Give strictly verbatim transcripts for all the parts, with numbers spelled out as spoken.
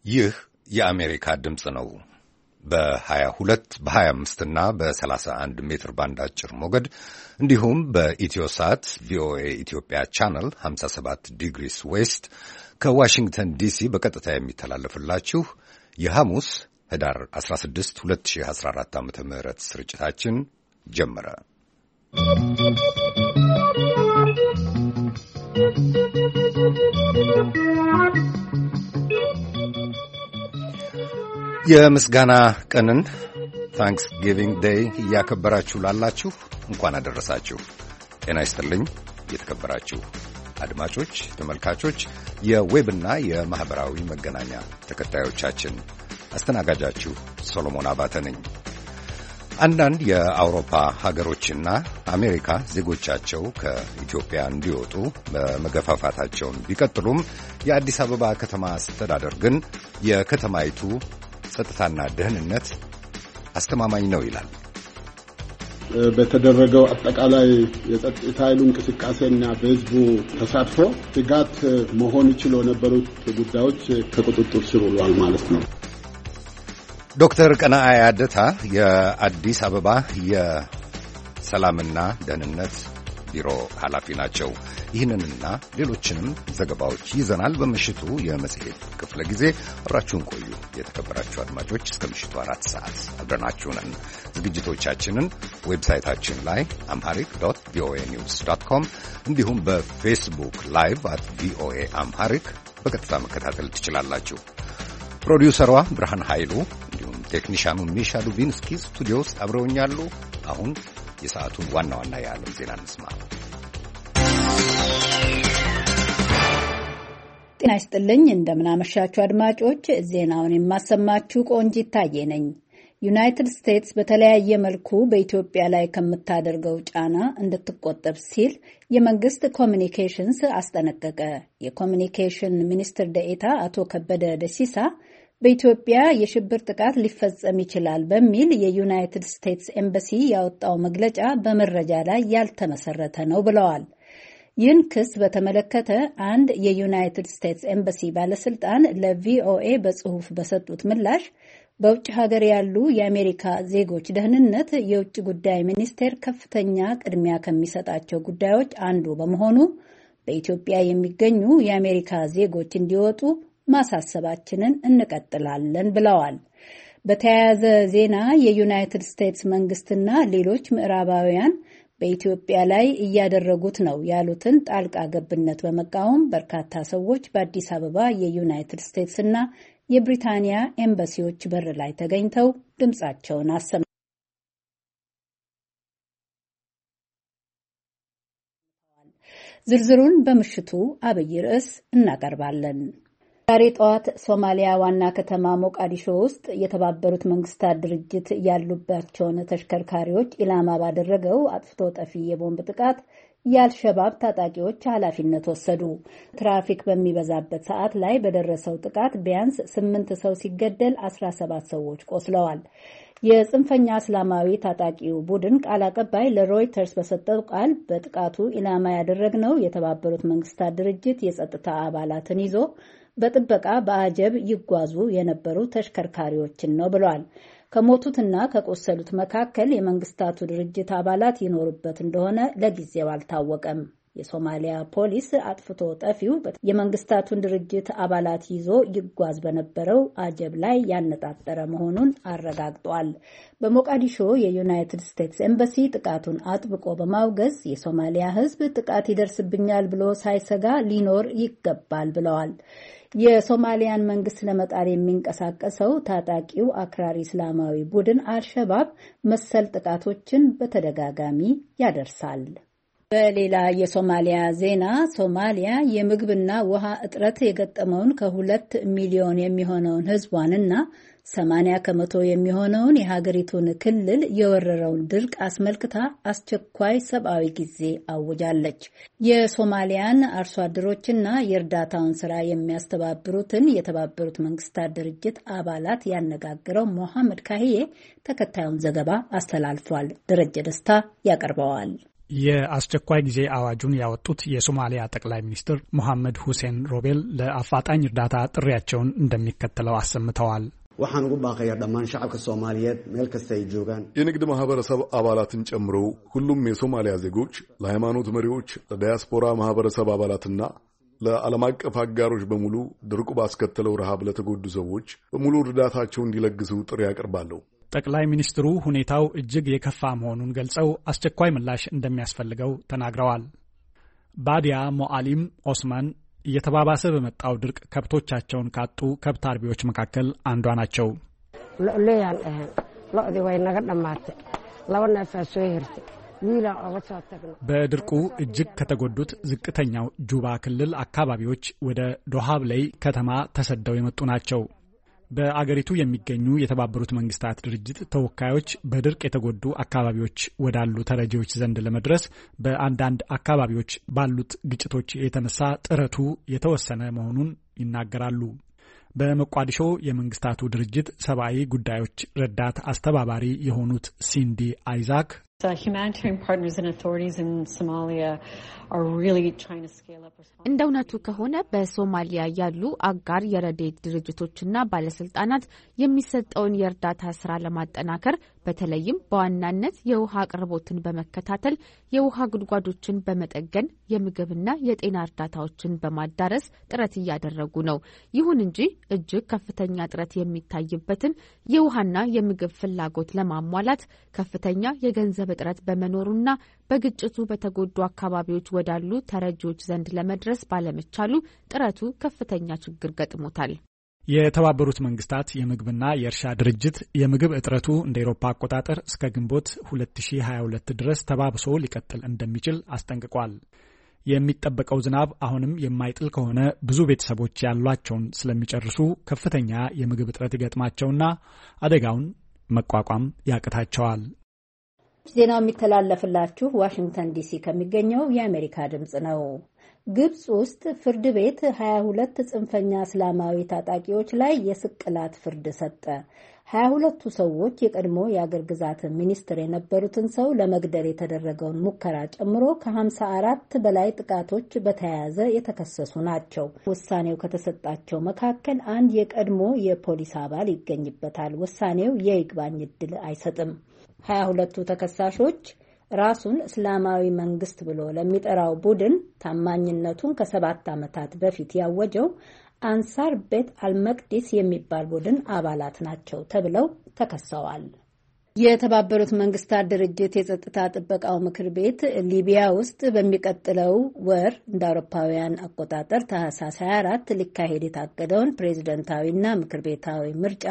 ይህ የአሜሪካ ድምጽ ነው። በ22 በ25 እና በ31 ሜትር ባንድ አጭር ሞገድ እንዲሁም በኢትዮሳት ቪኦኤ ኢትዮጵያ ቻናል ሃምሳ ሰባት ዲግሪስ ዌስት ከዋሽንግተን ዲሲ በቀጥታ የሚተላለፍላችሁ የሐሙስ ህዳር አስራ ስድስት ሁለት ሺህ አስራ አራት ዓመተ ምህረት ስርጭታችን ጀመረ። የምስጋና ቀንን ታንክስጊቪንግ ዴይ እያከበራችሁ ላላችሁ እንኳን አደረሳችሁ። ጤና ይስጥልኝ የተከበራችሁ አድማጮች፣ ተመልካቾች፣ የዌብና የማህበራዊ መገናኛ ተከታዮቻችን። አስተናጋጃችሁ ሶሎሞን አባተ ነኝ። አንዳንድ የአውሮፓ ሀገሮችና አሜሪካ ዜጎቻቸው ከኢትዮጵያ እንዲወጡ በመገፋፋታቸውን ቢቀጥሉም የአዲስ አበባ ከተማ አስተዳደር ግን የከተማይቱ ጸጥታና ደህንነት አስተማማኝ ነው ይላል። በተደረገው አጠቃላይ የጸጥታ ኃይሉ እንቅስቃሴና በህዝቡ ተሳትፎ ስጋት መሆን ይችሉ የነበሩት ጉዳዮች ከቁጥጥር ስር ውለዋል ማለት ነው። ዶክተር ቀነዓ ያደታ የአዲስ አበባ የሰላምና ደህንነት ቢሮ ኃላፊ ናቸው። ይህንንና ሌሎችንም ዘገባዎች ይዘናል። በምሽቱ የመጽሔት ክፍለ ጊዜ አብራችሁን ቆዩ። የተከበራችሁ አድማጮች እስከ ምሽቱ አራት ሰዓት አብረናችሁ ነን። ዝግጅቶቻችንን ዌብሳይታችን ላይ አምሃሪክ ዶት ቪኦኤ ኒውስ ዶት ኮም እንዲሁም በፌስቡክ ላይቭ አት ቪኦኤ አምሃሪክ በቀጥታ መከታተል ትችላላችሁ። ፕሮዲውሰሯ ብርሃን ኃይሉ እንዲሁም ቴክኒሻኑ ሚሻ ዱቢንስኪ ስቱዲዮ ውስጥ አብረውኛሉ። አሁን የሰዓቱን ዋና ዋና የዓለም ዜና እንስማ። ጤና ይስጥልኝ፣ እንደምናመሻችሁ አድማጮች። ዜናውን የማሰማችሁ ቆንጂት ታዬ ነኝ። ዩናይትድ ስቴትስ በተለያየ መልኩ በኢትዮጵያ ላይ ከምታደርገው ጫና እንድትቆጠብ ሲል የመንግስት ኮሚኒኬሽንስ አስጠነቀቀ። የኮሚኒኬሽን ሚኒስትር ደኤታ አቶ ከበደ ደሲሳ በኢትዮጵያ የሽብር ጥቃት ሊፈጸም ይችላል በሚል የዩናይትድ ስቴትስ ኤምባሲ ያወጣው መግለጫ በመረጃ ላይ ያልተመሰረተ ነው ብለዋል። ይህን ክስ በተመለከተ አንድ የዩናይትድ ስቴትስ ኤምባሲ ባለስልጣን ለቪኦኤ በጽሑፍ በሰጡት ምላሽ በውጭ ሀገር ያሉ የአሜሪካ ዜጎች ደህንነት የውጭ ጉዳይ ሚኒስቴር ከፍተኛ ቅድሚያ ከሚሰጣቸው ጉዳዮች አንዱ በመሆኑ በኢትዮጵያ የሚገኙ የአሜሪካ ዜጎች እንዲወጡ ማሳሰባችንን እንቀጥላለን ብለዋል። በተያያዘ ዜና የዩናይትድ ስቴትስ መንግስትና ሌሎች ምዕራባውያን በኢትዮጵያ ላይ እያደረጉት ነው ያሉትን ጣልቃ ገብነት በመቃወም በርካታ ሰዎች በአዲስ አበባ የዩናይትድ ስቴትስና የብሪታንያ ኤምባሲዎች በር ላይ ተገኝተው ድምጻቸውን አሰምተዋል። ዝርዝሩን በምሽቱ አብይ ርዕስ እናቀርባለን። ዛሬ ጠዋት ሶማሊያ ዋና ከተማ ሞቃዲሾ ውስጥ የተባበሩት መንግስታት ድርጅት ያሉባቸውን ተሽከርካሪዎች ኢላማ ባደረገው አጥፍቶ ጠፊ የቦምብ ጥቃት የአልሸባብ ታጣቂዎች ኃላፊነት ወሰዱ። ትራፊክ በሚበዛበት ሰዓት ላይ በደረሰው ጥቃት ቢያንስ ስምንት ሰው ሲገደል አስራ ሰባት ሰዎች ቆስለዋል። የጽንፈኛ እስላማዊ ታጣቂው ቡድን ቃል አቀባይ ለሮይተርስ በሰጠው ቃል በጥቃቱ ኢላማ ያደረግነው የተባበሩት መንግስታት ድርጅት የጸጥታ አባላትን ይዞ በጥበቃ በአጀብ ይጓዙ የነበሩ ተሽከርካሪዎችን ነው ብሏል። ከሞቱትና ከቆሰሉት መካከል የመንግስታቱ ድርጅት አባላት ይኖሩበት እንደሆነ ለጊዜው አልታወቀም። የሶማሊያ ፖሊስ አጥፍቶ ጠፊው የመንግስታቱን ድርጅት አባላት ይዞ ይጓዝ በነበረው አጀብ ላይ ያነጣጠረ መሆኑን አረጋግጧል። በሞቃዲሾ የዩናይትድ ስቴትስ ኤምባሲ ጥቃቱን አጥብቆ በማውገዝ የሶማሊያ ሕዝብ ጥቃት ይደርስብኛል ብሎ ሳይሰጋ ሊኖር ይገባል ብለዋል። የሶማሊያን መንግስት ለመጣል የሚንቀሳቀሰው ታጣቂው አክራሪ እስላማዊ ቡድን አልሸባብ መሰል ጥቃቶችን በተደጋጋሚ ያደርሳል። በሌላ የሶማሊያ ዜና ሶማሊያ የምግብና ውሃ እጥረት የገጠመውን ከሁለት ሚሊዮን የሚሆነውን ህዝቧንና ሰማንያ ከመቶ የሚሆነውን የሀገሪቱን ክልል የወረረውን ድርቅ አስመልክታ አስቸኳይ ሰብአዊ ጊዜ አውጃለች። የሶማሊያን አርሶ አደሮችና የእርዳታውን ስራ የሚያስተባብሩትን የተባበሩት መንግስታት ድርጅት አባላት ያነጋግረው ሞሐመድ ካሂዬ ተከታዩን ዘገባ አስተላልፏል። ደረጀ ደስታ ያቀርበዋል። የአስቸኳይ ጊዜ አዋጁን ያወጡት የሶማሊያ ጠቅላይ ሚኒስትር መሐመድ ሁሴን ሮቤል ለአፋጣኝ እርዳታ ጥሪያቸውን እንደሚከተለው አሰምተዋል። waxaan ugu baaqayaa dhammaan shacabka Soomaaliyeed meel kasta ay joogaan የንግድ ማህበረሰብ አባላትን ጨምሮ ሁሉም የሶማሊያ ዜጎች ለሃይማኖት መሪዎች ለዲያስፖራ ማህበረሰብ አባላትና ለዓለም አቀፍ አጋሮች በሙሉ ድርቁ ባስከተለው ረሃብ ለተጎዱ ሰዎች በሙሉ እርዳታቸው እንዲለግሱ ጥሪ ያቀርባለሁ። ጠቅላይ ሚኒስትሩ ሁኔታው እጅግ የከፋ መሆኑን ገልጸው አስቸኳይ ምላሽ እንደሚያስፈልገው ተናግረዋል። ባዲያ ሞአሊም ኦስማን እየተባባሰ በመጣው ድርቅ ከብቶቻቸውን ካጡ ከብት አርቢዎች መካከል አንዷ ናቸው። ለያን ለዲ ወይ ነገ ደማተ ለወና ፈሶይ ህርት ዊላ አወጣተክ በድርቁ እጅግ ከተጎዱት ዝቅተኛው ጁባ ክልል አካባቢዎች ወደ ዶሃብሌይ ከተማ ተሰደው የመጡ ናቸው። በአገሪቱ የሚገኙ የተባበሩት መንግስታት ድርጅት ተወካዮች በድርቅ የተጎዱ አካባቢዎች ወዳሉ ተረጂዎች ዘንድ ለመድረስ በአንዳንድ አካባቢዎች ባሉት ግጭቶች የተነሳ ጥረቱ የተወሰነ መሆኑን ይናገራሉ። በሞቃዲሾ የመንግስታቱ ድርጅት ሰብአዊ ጉዳዮች ረዳት አስተባባሪ የሆኑት ሲንዲ አይዛክ humanitarian partners and authorities in Somalia are really trying to scale up response. እንደውነቱ ከሆነ በሶማሊያ ያሉ አጋር የረድኤት ድርጅቶችና ባለስልጣናት የሚሰጠውን የእርዳታ ስራ ለማጠናከር በተለይም በዋናነት የውሃ አቅርቦትን በመከታተል የውሃ ጉድጓዶችን በመጠገን የምግብና የጤና እርዳታዎችን በማዳረስ ጥረት እያደረጉ ነው። ይሁን እንጂ እጅግ ከፍተኛ ጥረት የሚታይበትን የውሃና የምግብ ፍላጎት ለማሟላት ከፍተኛ የገንዘብ እጥረት በመኖሩና በግጭቱ በተጎዱ አካባቢዎች ወዳሉ ተረጂዎች ዘንድ ለመድረስ ባለመቻሉ ጥረቱ ከፍተኛ ችግር ገጥሞታል። የተባበሩት መንግስታት የምግብና የእርሻ ድርጅት የምግብ እጥረቱ እንደ አውሮፓ አቆጣጠር እስከ ግንቦት ሁለት ሺህ ሃያ ሁለት ድረስ ተባብሶ ሊቀጥል እንደሚችል አስጠንቅቋል። የሚጠበቀው ዝናብ አሁንም የማይጥል ከሆነ ብዙ ቤተሰቦች ያሏቸውን ስለሚጨርሱ ከፍተኛ የምግብ እጥረት ይገጥማቸውና አደጋውን መቋቋም ያቅታቸዋል። ዜናው የሚተላለፍላችሁ ዋሽንግተን ዲሲ ከሚገኘው የአሜሪካ ድምጽ ነው። ግብጽ ውስጥ ፍርድ ቤት ሀያ ሁለት ጽንፈኛ እስላማዊ ታጣቂዎች ላይ የስቅላት ፍርድ ሰጠ። ሀያ ሁለቱ ሰዎች የቀድሞ የአገር ግዛት ሚኒስትር የነበሩትን ሰው ለመግደል የተደረገውን ሙከራ ጨምሮ ከሀምሳ አራት በላይ ጥቃቶች በተያያዘ የተከሰሱ ናቸው። ውሳኔው ከተሰጣቸው መካከል አንድ የቀድሞ የፖሊስ አባል ይገኝበታል። ውሳኔው የይግባኝ ዕድል አይሰጥም። ሀያ ሁለቱ ተከሳሾች ራሱን እስላማዊ መንግስት ብሎ ለሚጠራው ቡድን ታማኝነቱን ከሰባት ዓመታት በፊት ያወጀው አንሳር ቤት አልመቅዲስ የሚባል ቡድን አባላት ናቸው ተብለው ተከሰዋል። የተባበሩት መንግስታት ድርጅት የጸጥታ ጥበቃው ምክር ቤት ሊቢያ ውስጥ በሚቀጥለው ወር እንደ አውሮፓውያን አቆጣጠር ታህሳስ ሃያ አራት ሊካሄድ የታቀደውን ፕሬዝዳንታዊና ምክር ቤታዊ ምርጫ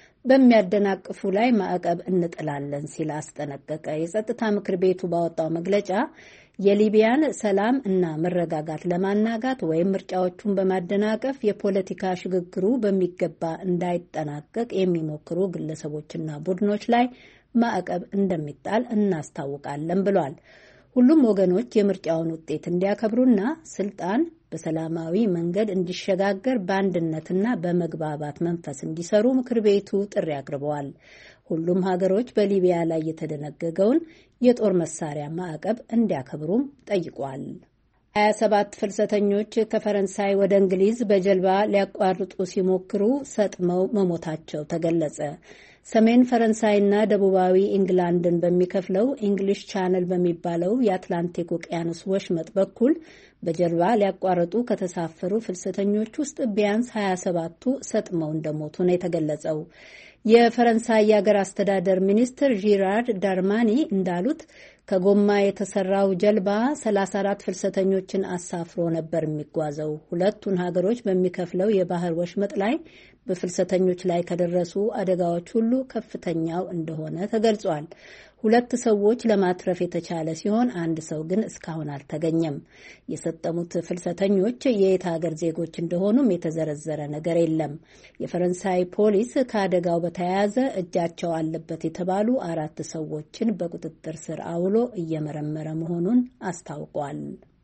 በሚያደናቅፉ ላይ ማዕቀብ እንጥላለን ሲል አስጠነቀቀ። የጸጥታ ምክር ቤቱ ባወጣው መግለጫ የሊቢያን ሰላም እና መረጋጋት ለማናጋት ወይም ምርጫዎቹን በማደናቀፍ የፖለቲካ ሽግግሩ በሚገባ እንዳይጠናቀቅ የሚሞክሩ ግለሰቦችና ቡድኖች ላይ ማዕቀብ እንደሚጣል እናስታውቃለን ብሏል። ሁሉም ወገኖች የምርጫውን ውጤት እንዲያከብሩና ስልጣን በሰላማዊ መንገድ እንዲሸጋገር በአንድነትና በመግባባት መንፈስ እንዲሰሩ ምክር ቤቱ ጥሪ አቅርበዋል። ሁሉም ሀገሮች በሊቢያ ላይ የተደነገገውን የጦር መሳሪያ ማዕቀብ እንዲያከብሩም ጠይቋል። ሀያ ሰባት ፍልሰተኞች ከፈረንሳይ ወደ እንግሊዝ በጀልባ ሊያቋርጡ ሲሞክሩ ሰጥመው መሞታቸው ተገለጸ። ሰሜን ፈረንሳይና ደቡባዊ ኢንግላንድን በሚከፍለው ኢንግሊሽ ቻነል በሚባለው የአትላንቲክ ውቅያኖስ ወሽመጥ በኩል በጀልባ ሊያቋርጡ ከተሳፈሩ ፍልሰተኞች ውስጥ ቢያንስ ሀያ ሰባቱ ሰጥመው እንደሞቱ ነው የተገለጸው። የፈረንሳይ የሀገር አስተዳደር ሚኒስትር ጂራርድ ዳርማኒ እንዳሉት ከጎማ የተሰራው ጀልባ ሰላሳ አራት ፍልሰተኞችን አሳፍሮ ነበር የሚጓዘው። ሁለቱን ሀገሮች በሚከፍለው የባህር ወሽመጥ ላይ በፍልሰተኞች ላይ ከደረሱ አደጋዎች ሁሉ ከፍተኛው እንደሆነ ተገልጿል። ሁለት ሰዎች ለማትረፍ የተቻለ ሲሆን አንድ ሰው ግን እስካሁን አልተገኘም። የሰጠሙት ፍልሰተኞች የየት ሀገር ዜጎች እንደሆኑም የተዘረዘረ ነገር የለም። የፈረንሳይ ፖሊስ ከአደጋው በተያያዘ እጃቸው አለበት የተባሉ አራት ሰዎችን በቁጥጥር ስር አውሎ እየመረመረ መሆኑን አስታውቋል።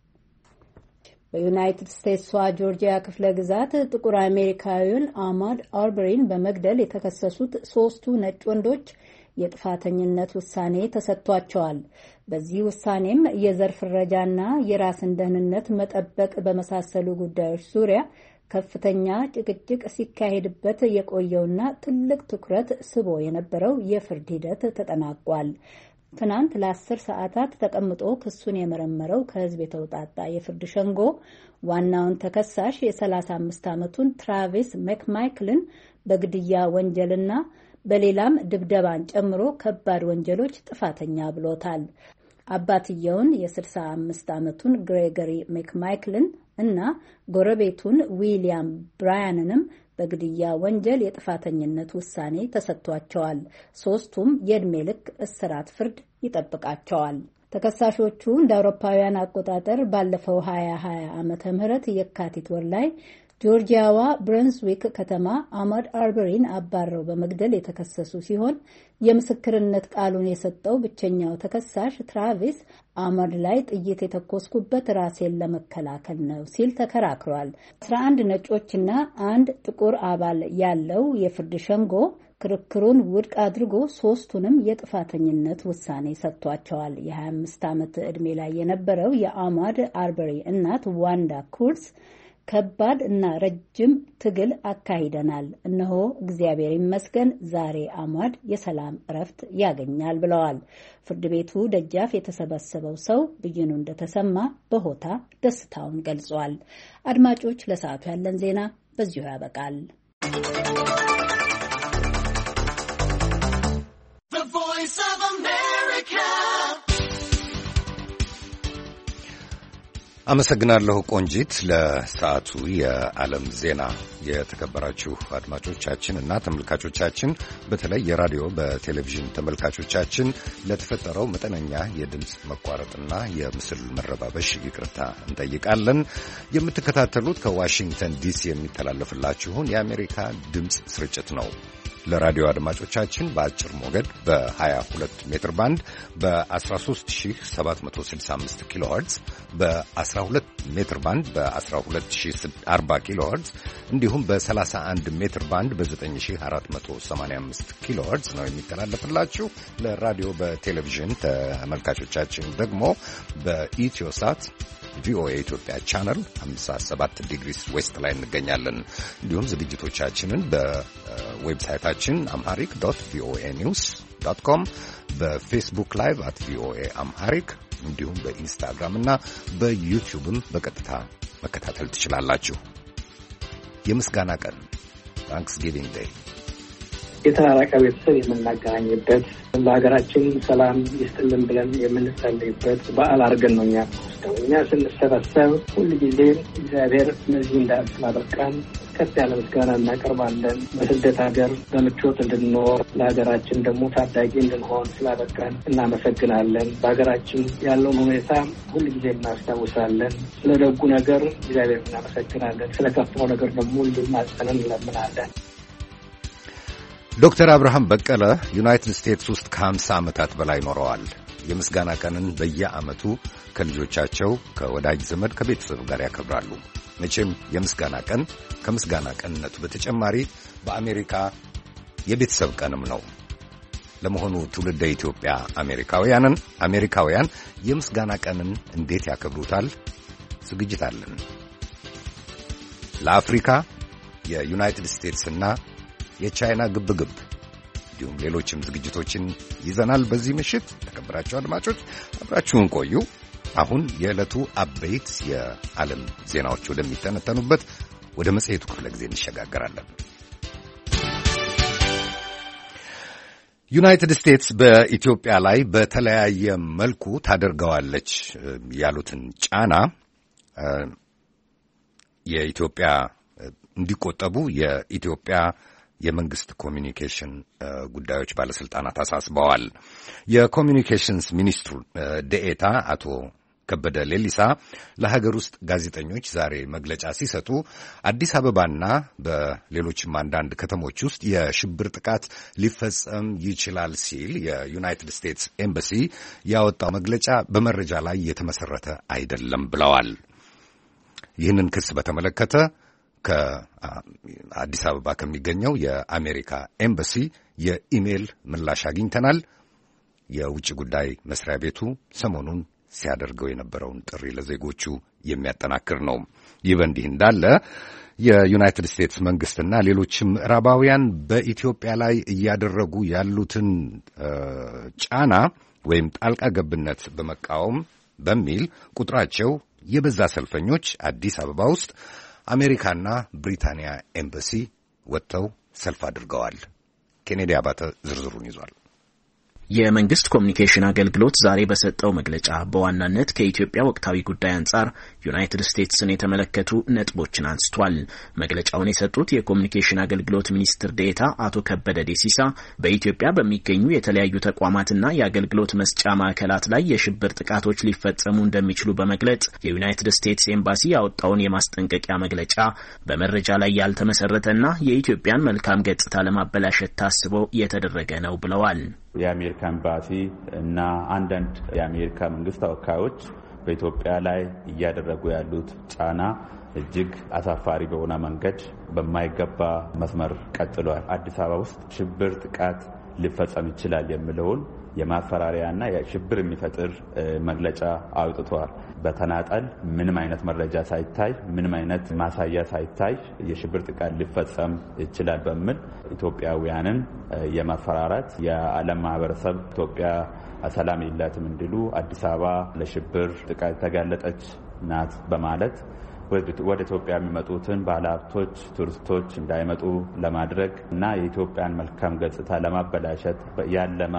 በዩናይትድ ስቴትስዋ ጆርጂያ ክፍለ ግዛት ጥቁር አሜሪካዊውን አማድ አርበሪን በመግደል የተከሰሱት ሶስቱ ነጭ ወንዶች የጥፋተኝነት ውሳኔ ተሰጥቷቸዋል። በዚህ ውሳኔም የዘር ፍረጃና የራስን ደህንነት መጠበቅ በመሳሰሉ ጉዳዮች ዙሪያ ከፍተኛ ጭቅጭቅ ሲካሄድበት የቆየውና ትልቅ ትኩረት ስቦ የነበረው የፍርድ ሂደት ተጠናቋል። ትናንት ለአስር ሰዓታት ተቀምጦ ክሱን የመረመረው ከህዝብ የተውጣጣ የፍርድ ሸንጎ ዋናውን ተከሳሽ የሰላሳ አምስት ዓመቱን ትራቪስ መክማይክልን በግድያ ወንጀልና በሌላም ድብደባን ጨምሮ ከባድ ወንጀሎች ጥፋተኛ ብሎታል። አባትየውን የስልሳ አምስት ዓመቱን ግሬገሪ መክማይክልን እና ጎረቤቱን ዊሊያም ብራያንንም በግድያ ወንጀል የጥፋተኝነት ውሳኔ ተሰጥቷቸዋል። ሶስቱም የዕድሜ ልክ እስራት ፍርድ ይጠብቃቸዋል። ተከሳሾቹ እንደ አውሮፓውያን አቆጣጠር ባለፈው ሀያ ሀያ ዓመተ ምህረት የካቲት ወር ላይ ጆርጂያዋ ብረንስዊክ ከተማ አማድ አርበሪን አባረው በመግደል የተከሰሱ ሲሆን የምስክርነት ቃሉን የሰጠው ብቸኛው ተከሳሽ ትራቪስ አማድ ላይ ጥይት የተኮስኩበት ራሴን ለመከላከል ነው ሲል ተከራክሯል። አስራ አንድ ነጮችና አንድ ጥቁር አባል ያለው የፍርድ ሸንጎ ክርክሩን ውድቅ አድርጎ ሶስቱንም የጥፋተኝነት ውሳኔ ሰጥቷቸዋል። የሀያ አምስት ዓመት ዕድሜ ላይ የነበረው የአማድ አርበሪ እናት ዋንዳ ኩርስ ከባድ እና ረጅም ትግል አካሂደናል። እነሆ እግዚአብሔር ይመስገን ዛሬ አማድ የሰላም እረፍት ያገኛል ብለዋል። ፍርድ ቤቱ ደጃፍ የተሰበሰበው ሰው ብይኑ እንደተሰማ በሆታ ደስታውን ገልጿል። አድማጮች፣ ለሰዓቱ ያለን ዜና በዚሁ ያበቃል። አመሰግናለሁ ቆንጂት ለሰዓቱ የዓለም ዜና። የተከበራችሁ አድማጮቻችን እና ተመልካቾቻችን፣ በተለይ የራዲዮ በቴሌቪዥን ተመልካቾቻችን ለተፈጠረው መጠነኛ የድምፅ መቋረጥና የምስል መረባበሽ ይቅርታ እንጠይቃለን። የምትከታተሉት ከዋሽንግተን ዲሲ የሚተላለፍላችሁን የአሜሪካ ድምፅ ስርጭት ነው። ለራዲዮ አድማጮቻችን በአጭር ሞገድ በ22 ሜትር ባንድ በ13765 ኪሎ ሄርትዝ በ12 ሜትር ባንድ በ12040 ኪሎ ሄርትዝ እንዲሁም በ31 ሜትር ባንድ በ9485 ኪሎ ሄርትዝ ነው የሚተላለፍላችሁ። ለራዲዮ በቴሌቪዥን ተመልካቾቻችን ደግሞ በኢትዮሳት ቪኦኤ ኢትዮጵያ ቻናል ሃምሳ ሰባት ዲግሪስ ዌስት ላይ እንገኛለን። እንዲሁም ዝግጅቶቻችንን በዌብሳይታችን አምሃሪክ ዶት ቪኦኤ ኒውስ ዶት ኮም በፌስቡክ ላይቭ አት ቪኦኤ አምሃሪክ እንዲሁም በኢንስታግራም እና በዩቲዩብም በቀጥታ መከታተል ትችላላችሁ። የምስጋና ቀን ታንክስጊቪንግ ዴይ የተራራቀ ቤተሰብ የምናገናኝበት ለሀገራችን ሰላም ይስጥልን ብለን የምንጸልይበት በዓል አድርገን ነው እኛ ወስደው እኛ ስንሰበሰብ ሁልጊዜ እግዚአብሔር እነዚህ እንዳል ስላበቃን ከፍ ያለ ምስጋና እናቀርባለን። በስደት ሀገር በምቾት እንድንኖር ለሀገራችን ደግሞ ታዳጊ እንድንሆን ስላበቃን እናመሰግናለን። በሀገራችን ያለውን ሁኔታ ሁልጊዜ እናስታውሳለን። ስለ ደጉ ነገር እግዚአብሔር እናመሰግናለን። ስለ ከፋው ነገር ደግሞ እንዲማጸነን እንለምናለን። ዶክተር አብርሃም በቀለ ዩናይትድ ስቴትስ ውስጥ ከሀምሳ ዓመታት በላይ ኖረዋል። የምስጋና ቀንን በየዓመቱ ከልጆቻቸው ከወዳጅ ዘመድ ከቤተሰብ ጋር ያከብራሉ። መቼም የምስጋና ቀን ከምስጋና ቀንነቱ በተጨማሪ በአሜሪካ የቤተሰብ ቀንም ነው። ለመሆኑ ትውልደ ኢትዮጵያ አሜሪካውያንን አሜሪካውያን የምስጋና ቀንን እንዴት ያከብሩታል? ዝግጅት አለን። ለአፍሪካ የዩናይትድ ስቴትስና የቻይና ግብግብ እንዲሁም ሌሎችም ዝግጅቶችን ይዘናል። በዚህ ምሽት ተከበራችሁ አድማጮች አብራችሁን ቆዩ። አሁን የዕለቱ አበይት የዓለም ዜናዎች ወደሚተነተኑበት ወደ መጽሔቱ ክፍለ ጊዜ እንሸጋገራለን። ዩናይትድ ስቴትስ በኢትዮጵያ ላይ በተለያየ መልኩ ታደርገዋለች ያሉትን ጫና የኢትዮጵያ እንዲቆጠቡ የኢትዮጵያ የመንግስት ኮሚኒኬሽን ጉዳዮች ባለስልጣናት አሳስበዋል። የኮሚኒኬሽንስ ሚኒስትሩ ደኤታ አቶ ከበደ ሌሊሳ ለሀገር ውስጥ ጋዜጠኞች ዛሬ መግለጫ ሲሰጡ አዲስ አበባና በሌሎችም አንዳንድ ከተሞች ውስጥ የሽብር ጥቃት ሊፈጸም ይችላል ሲል የዩናይትድ ስቴትስ ኤምባሲ ያወጣው መግለጫ በመረጃ ላይ የተመሰረተ አይደለም ብለዋል። ይህንን ክስ በተመለከተ ከአዲስ አበባ ከሚገኘው የአሜሪካ ኤምባሲ የኢሜል ምላሽ አግኝተናል። የውጭ ጉዳይ መስሪያ ቤቱ ሰሞኑን ሲያደርገው የነበረውን ጥሪ ለዜጎቹ የሚያጠናክር ነው። ይህ በእንዲህ እንዳለ የዩናይትድ ስቴትስ መንግስትና ሌሎችም ምዕራባውያን በኢትዮጵያ ላይ እያደረጉ ያሉትን ጫና ወይም ጣልቃ ገብነት በመቃወም በሚል ቁጥራቸው የበዛ ሰልፈኞች አዲስ አበባ ውስጥ አሜሪካና ብሪታንያ ኤምባሲ ወጥተው ሰልፍ አድርገዋል። ኬኔዲ አባተ ዝርዝሩን ይዟል። የመንግስት ኮሚኒኬሽን አገልግሎት ዛሬ በሰጠው መግለጫ በዋናነት ከኢትዮጵያ ወቅታዊ ጉዳይ አንጻር ዩናይትድ ስቴትስን የተመለከቱ ነጥቦችን አንስቷል። መግለጫውን የሰጡት የኮሚኒኬሽን አገልግሎት ሚኒስትር ዴኤታ አቶ ከበደ ዴሲሳ በኢትዮጵያ በሚገኙ የተለያዩ ተቋማትና የአገልግሎት መስጫ ማዕከላት ላይ የሽብር ጥቃቶች ሊፈጸሙ እንደሚችሉ በመግለጽ የዩናይትድ ስቴትስ ኤምባሲ ያወጣውን የማስጠንቀቂያ መግለጫ በመረጃ ላይ ያልተመሰረተና የኢትዮጵያን መልካም ገጽታ ለማበላሸት ታስቦ የተደረገ ነው ብለዋል። የአሜሪካ ኤምባሲ እና አንዳንድ የአሜሪካ መንግስት ተወካዮች በኢትዮጵያ ላይ እያደረጉ ያሉት ጫና እጅግ አሳፋሪ በሆነ መንገድ በማይገባ መስመር ቀጥሏል። አዲስ አበባ ውስጥ ሽብር ጥቃት ሊፈጸም ይችላል የሚለውን የማፈራሪያና የሽብር የሚፈጥር መግለጫ አውጥቷል። በተናጠል ምንም አይነት መረጃ ሳይታይ ምንም አይነት ማሳያ ሳይታይ የሽብር ጥቃት ሊፈጸም ይችላል በሚል ኢትዮጵያውያንን የማፈራራት የዓለም ማህበረሰብ ኢትዮጵያ ሰላም የላትም እንዲሉ አዲስ አበባ ለሽብር ጥቃት ተጋለጠች ናት በማለት ወደ ኢትዮጵያ የሚመጡትን ባለሀብቶች፣ ቱሪስቶች እንዳይመጡ ለማድረግ እና የኢትዮጵያን መልካም ገጽታ ለማበላሸት ያለመ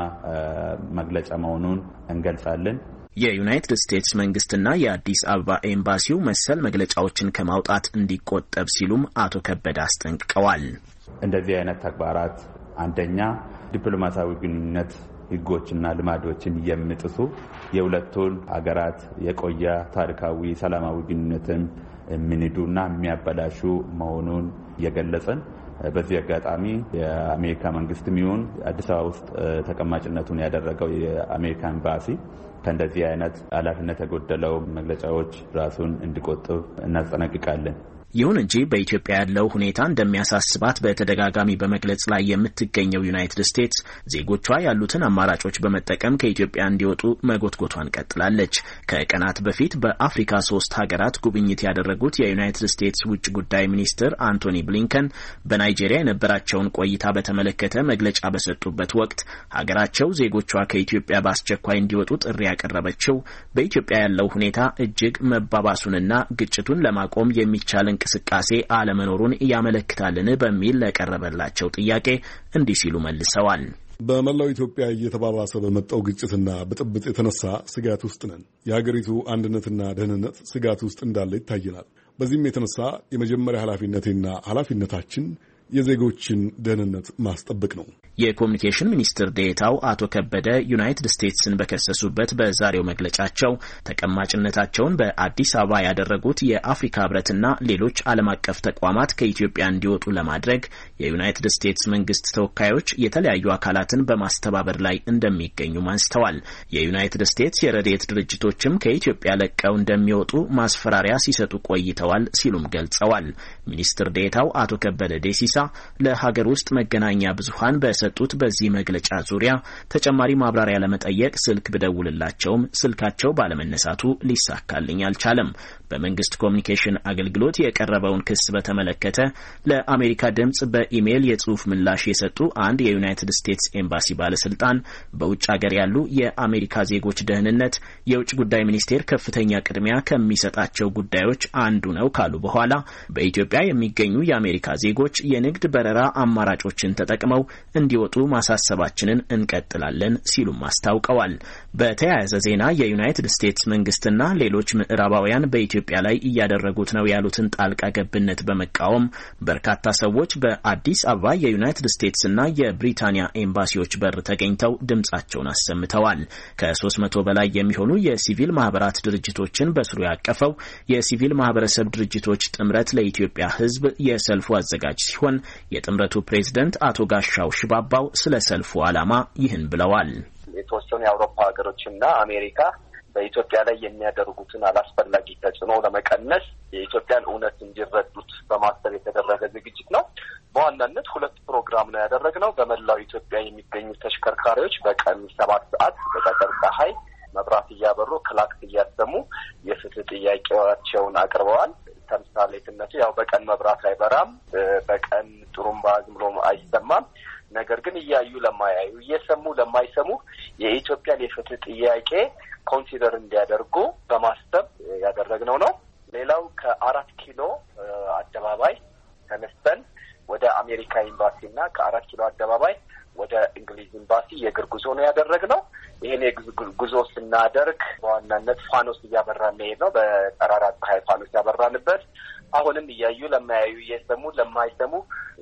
መግለጫ መሆኑን እንገልጻለን። የዩናይትድ ስቴትስ መንግስትና የአዲስ አበባ ኤምባሲው መሰል መግለጫዎችን ከማውጣት እንዲቆጠብ ሲሉም አቶ ከበደ አስጠንቅቀዋል። እንደዚህ አይነት ተግባራት አንደኛ ዲፕሎማሲያዊ ግንኙነት ህጎችና ልማዶችን የሚጥሱ የሁለቱን ሀገራት የቆየ ታሪካዊ ሰላማዊ ግንኙነትን የሚንዱና የሚያበላሹ መሆኑን የገለጸን በዚህ አጋጣሚ የአሜሪካ መንግስትም ይሁን አዲስ አበባ ውስጥ ተቀማጭነቱን ያደረገው የአሜሪካ ኤምባሲ ከእንደዚህ አይነት ኃላፊነት የጎደለው መግለጫዎች ራሱን እንዲቆጥብ እናስጠነቅቃለን። ይሁን እንጂ በኢትዮጵያ ያለው ሁኔታ እንደሚያሳስባት በተደጋጋሚ በመግለጽ ላይ የምትገኘው ዩናይትድ ስቴትስ ዜጎቿ ያሉትን አማራጮች በመጠቀም ከኢትዮጵያ እንዲወጡ መጎትጎቷን ቀጥላለች። ከቀናት በፊት በአፍሪካ ሶስት ሀገራት ጉብኝት ያደረጉት የዩናይትድ ስቴትስ ውጭ ጉዳይ ሚኒስትር አንቶኒ ብሊንከን በናይጄሪያ የነበራቸውን ቆይታ በተመለከተ መግለጫ በሰጡበት ወቅት ሀገራቸው ዜጎቿ ከኢትዮጵያ በአስቸኳይ እንዲወጡ ጥሪ ያቀረበችው በኢትዮጵያ ያለው ሁኔታ እጅግ መባባሱንና ግጭቱን ለማቆም የሚቻል እንቅስቃሴ አለመኖሩን ያመለክታልን በሚል ለቀረበላቸው ጥያቄ እንዲህ ሲሉ መልሰዋል። በመላው ኢትዮጵያ እየተባባሰ በመጣው ግጭትና ብጥብጥ የተነሳ ስጋት ውስጥ ነን። የሀገሪቱ አንድነትና ደህንነት ስጋት ውስጥ እንዳለ ይታየናል። በዚህም የተነሳ የመጀመሪያ ኃላፊነቴና ኃላፊነታችን የዜጎችን ደህንነት ማስጠበቅ ነው። የኮሚኒኬሽን ሚኒስትር ዴኤታው አቶ ከበደ ዩናይትድ ስቴትስን በከሰሱበት በዛሬው መግለጫቸው ተቀማጭነታቸውን በአዲስ አበባ ያደረጉት የአፍሪካ ህብረትና ሌሎች ዓለም አቀፍ ተቋማት ከኢትዮጵያ እንዲወጡ ለማድረግ የዩናይትድ ስቴትስ መንግስት ተወካዮች የተለያዩ አካላትን በማስተባበር ላይ እንደሚገኙ አንስተዋል። የዩናይትድ ስቴትስ የረድኤት ድርጅቶችም ከኢትዮጵያ ለቀው እንደሚወጡ ማስፈራሪያ ሲሰጡ ቆይተዋል ሲሉም ገልጸዋል። ሚኒስትር ዴኤታው አቶ ከበደ ዴሲሳ ለሀገር ውስጥ መገናኛ ብዙሃን በሰጡት በዚህ መግለጫ ዙሪያ ተጨማሪ ማብራሪያ ለመጠየቅ ስልክ ብደውልላቸውም ስልካቸው ባለመነሳቱ ሊሳካልኝ አልቻለም። በመንግስት ኮሚኒኬሽን አገልግሎት የቀረበውን ክስ በተመለከተ ለአሜሪካ ድምጽ በኢሜይል የጽሑፍ ምላሽ የሰጡ አንድ የዩናይትድ ስቴትስ ኤምባሲ ባለስልጣን በውጭ ሀገር ያሉ የአሜሪካ ዜጎች ደህንነት የውጭ ጉዳይ ሚኒስቴር ከፍተኛ ቅድሚያ ከሚሰጣቸው ጉዳዮች አንዱ ነው ካሉ በኋላ በኢትዮጵያ የሚገኙ የአሜሪካ ዜጎች የንግድ በረራ አማራጮችን ተጠቅመው እንዲወጡ ማሳሰባችንን እንቀጥላለን ሲሉም አስታውቀዋል። በተያያዘ ዜና የዩናይትድ ስቴትስ መንግስትና ሌሎች ምዕራባውያን በኢትዮጵያ ላይ እያደረጉት ነው ያሉትን ጣልቃ ገብነት በመቃወም በርካታ ሰዎች በአዲስ አበባ የዩናይትድ ስቴትስና የብሪታንያ ኤምባሲዎች በር ተገኝተው ድምጻቸውን አሰምተዋል። ከሶስት መቶ በላይ የሚሆኑ የሲቪል ማህበራት ድርጅቶችን በስሩ ያቀፈው የሲቪል ማህበረሰብ ድርጅቶች ጥምረት ለኢትዮጵያ ሕዝብ የሰልፉ አዘጋጅ ሲሆን የጥምረቱ ፕሬዝዳንት አቶ ጋሻው ሽባባው ስለ ሰልፉ ዓላማ ይህን ብለዋል። የተወሰኑ የአውሮፓ ሀገሮችና አሜሪካ በኢትዮጵያ ላይ የሚያደርጉትን አላስፈላጊ ተጽዕኖ ለመቀነስ የኢትዮጵያን እውነት እንዲረዱት በማሰብ የተደረገ ዝግጅት ነው። በዋናነት ሁለት ፕሮግራም ነው ያደረግነው። በመላው ኢትዮጵያ የሚገኙ ተሽከርካሪዎች በቀን ሰባት ሰዓት በቀጥታ ፀሐይ መብራት እያበሩ ክላክስ እያሰሙ የፍትህ ጥያቄያቸውን አቅርበዋል። ተምሳሌትነቱ ያው በቀን መብራት አይበራም፣ በቀን ጥሩምባ ዝም ብሎ አይሰማም። ነገር ግን እያዩ ለማያዩ እየሰሙ ለማይሰሙ የኢትዮጵያን የፍትህ ጥያቄ ኮንሲደር እንዲያደርጉ በማሰብ ያደረግነው ነው። ሌላው ከአራት ኪሎ አደባባይ ተነስተን ወደ አሜሪካ ኤምባሲና ከአራት ኪሎ አደባባይ ወደ እንግሊዝ ኤምባሲ የእግር ጉዞ ነው ያደረግነው። ይሄን የእግር ጉዞ ስናደርግ በዋናነት ፋኖስ እያበራን ነው። በጠራራ ፀሐይ ፋኖስ ያበራንበት አሁንም እያዩ ለማያዩ እየሰሙ ለማይሰሙ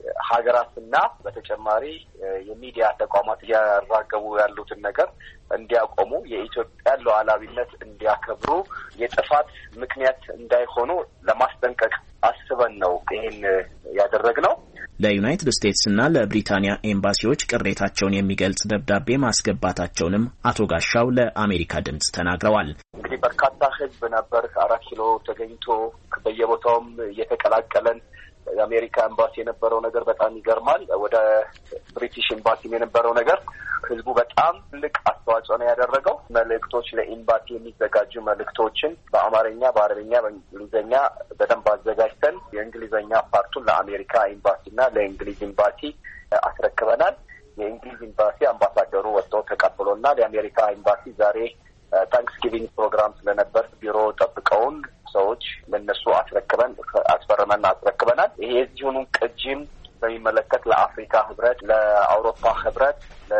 ሀገራትና በተጨማሪ የሚዲያ ተቋማት ያራገቡ ያሉትን ነገር እንዲያቆሙ የኢትዮጵያ ሉዓላዊነት እንዲያከብሩ የጥፋት ምክንያት እንዳይሆኑ ለማስጠንቀቅ አስበን ነው ይሄን ያደረግነው። ለዩናይትድ ስቴትስ እና ለብሪታንያ ኤምባሲዎች ቅሬታቸውን የሚገልጽ ደብዳቤ ማስገባታቸውንም አቶ ጋሻው ለአሜሪካ ድምጽ ተናግረዋል። እንግዲህ በርካታ ህዝብ ነበር አራት ኪሎ ተገኝቶ በየቦታውም እየተቀላቀለን የአሜሪካ ኤምባሲ የነበረው ነገር በጣም ይገርማል። ወደ ብሪቲሽ ኤምባሲ የነበረው ነገር ህዝቡ በጣም ትልቅ አስተዋጽኦ ነው ያደረገው። መልእክቶች ለኤምባሲ የሚዘጋጁ መልእክቶችን በአማርኛ፣ በአረብኛ፣ በእንግሊዝኛ በደንብ አዘጋጅተን የእንግሊዝኛ ፓርቱን ለአሜሪካ ኤምባሲና ለእንግሊዝ ኤምባሲ አስረክበናል። የእንግሊዝ ኤምባሲ አምባሳደሩ ወጥተው ተቀብሎናል። የአሜሪካ ኤምባሲ ዛሬ ታንክስጊቪንግ ፕሮግራም ስለነበር ቢሮ ጠብቀውን ሰዎች ለነሱ አስረክበን አስፈረመን አስረክበናል። ይሄ የዚሁን ቅጂም በሚመለከት ለአፍሪካ ህብረት፣ ለአውሮፓ ህብረት፣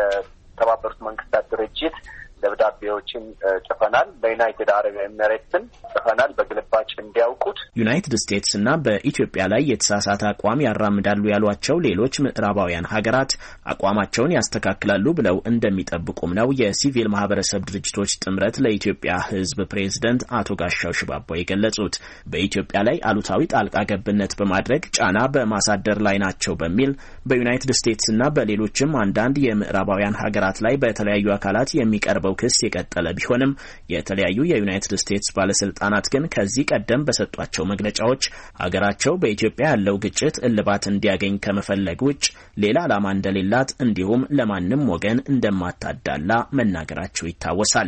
ለተባበሩት መንግስታት ድርጅት ደብዳቤዎችን ጽፈናል። በዩናይትድ አረብ ኤሚሬትስን ጽፈናል በግልባጭ እንዲያውቁት። ዩናይትድ ስቴትስ እና በኢትዮጵያ ላይ የተሳሳተ አቋም ያራምዳሉ ያሏቸው ሌሎች ምዕራባውያን ሀገራት አቋማቸውን ያስተካክላሉ ብለው እንደሚጠብቁም ነው የሲቪል ማህበረሰብ ድርጅቶች ጥምረት ለኢትዮጵያ ህዝብ ፕሬዝደንት አቶ ጋሻው ሽባባው የገለጹት። በኢትዮጵያ ላይ አሉታዊ ጣልቃ ገብነት በማድረግ ጫና በማሳደር ላይ ናቸው በሚል በዩናይትድ ስቴትስ እና በሌሎችም አንዳንድ የምዕራባውያን ሀገራት ላይ በተለያዩ አካላት የሚቀርበው ክስ የቀጠለ ቢሆንም የተለያዩ የዩናይትድ ስቴትስ ባለስልጣናት ግን ከዚህ ቀደም በሰጧቸው መግለጫዎች ሀገራቸው በኢትዮጵያ ያለው ግጭት እልባት እንዲያገኝ ከመፈለግ ውጭ ሌላ ዓላማ እንደሌላት እንዲሁም ለማንም ወገን እንደማታዳላ መናገራቸው ይታወሳል።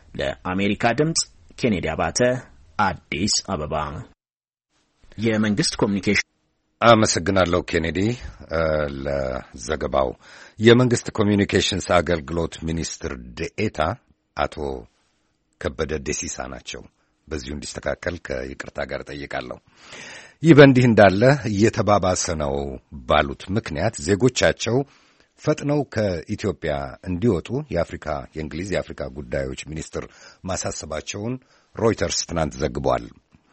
ለአሜሪካ ድምጽ ኬኔዲ አባተ አዲስ አበባ። የመንግስት ኮሚኒኬሽን አመሰግናለሁ ኬኔዲ ለዘገባው። የመንግስት ኮሚኒኬሽንስ አገልግሎት ሚኒስትር ዴኤታ አቶ ከበደ ደሲሳ ናቸው። በዚሁ እንዲስተካከል ከይቅርታ ጋር ጠይቃለሁ። ይህ በእንዲህ እንዳለ እየተባባሰ ነው ባሉት ምክንያት ዜጎቻቸው ፈጥነው ከኢትዮጵያ እንዲወጡ የአፍሪካ የእንግሊዝ የአፍሪካ ጉዳዮች ሚኒስትር ማሳሰባቸውን ሮይተርስ ትናንት ዘግቧል።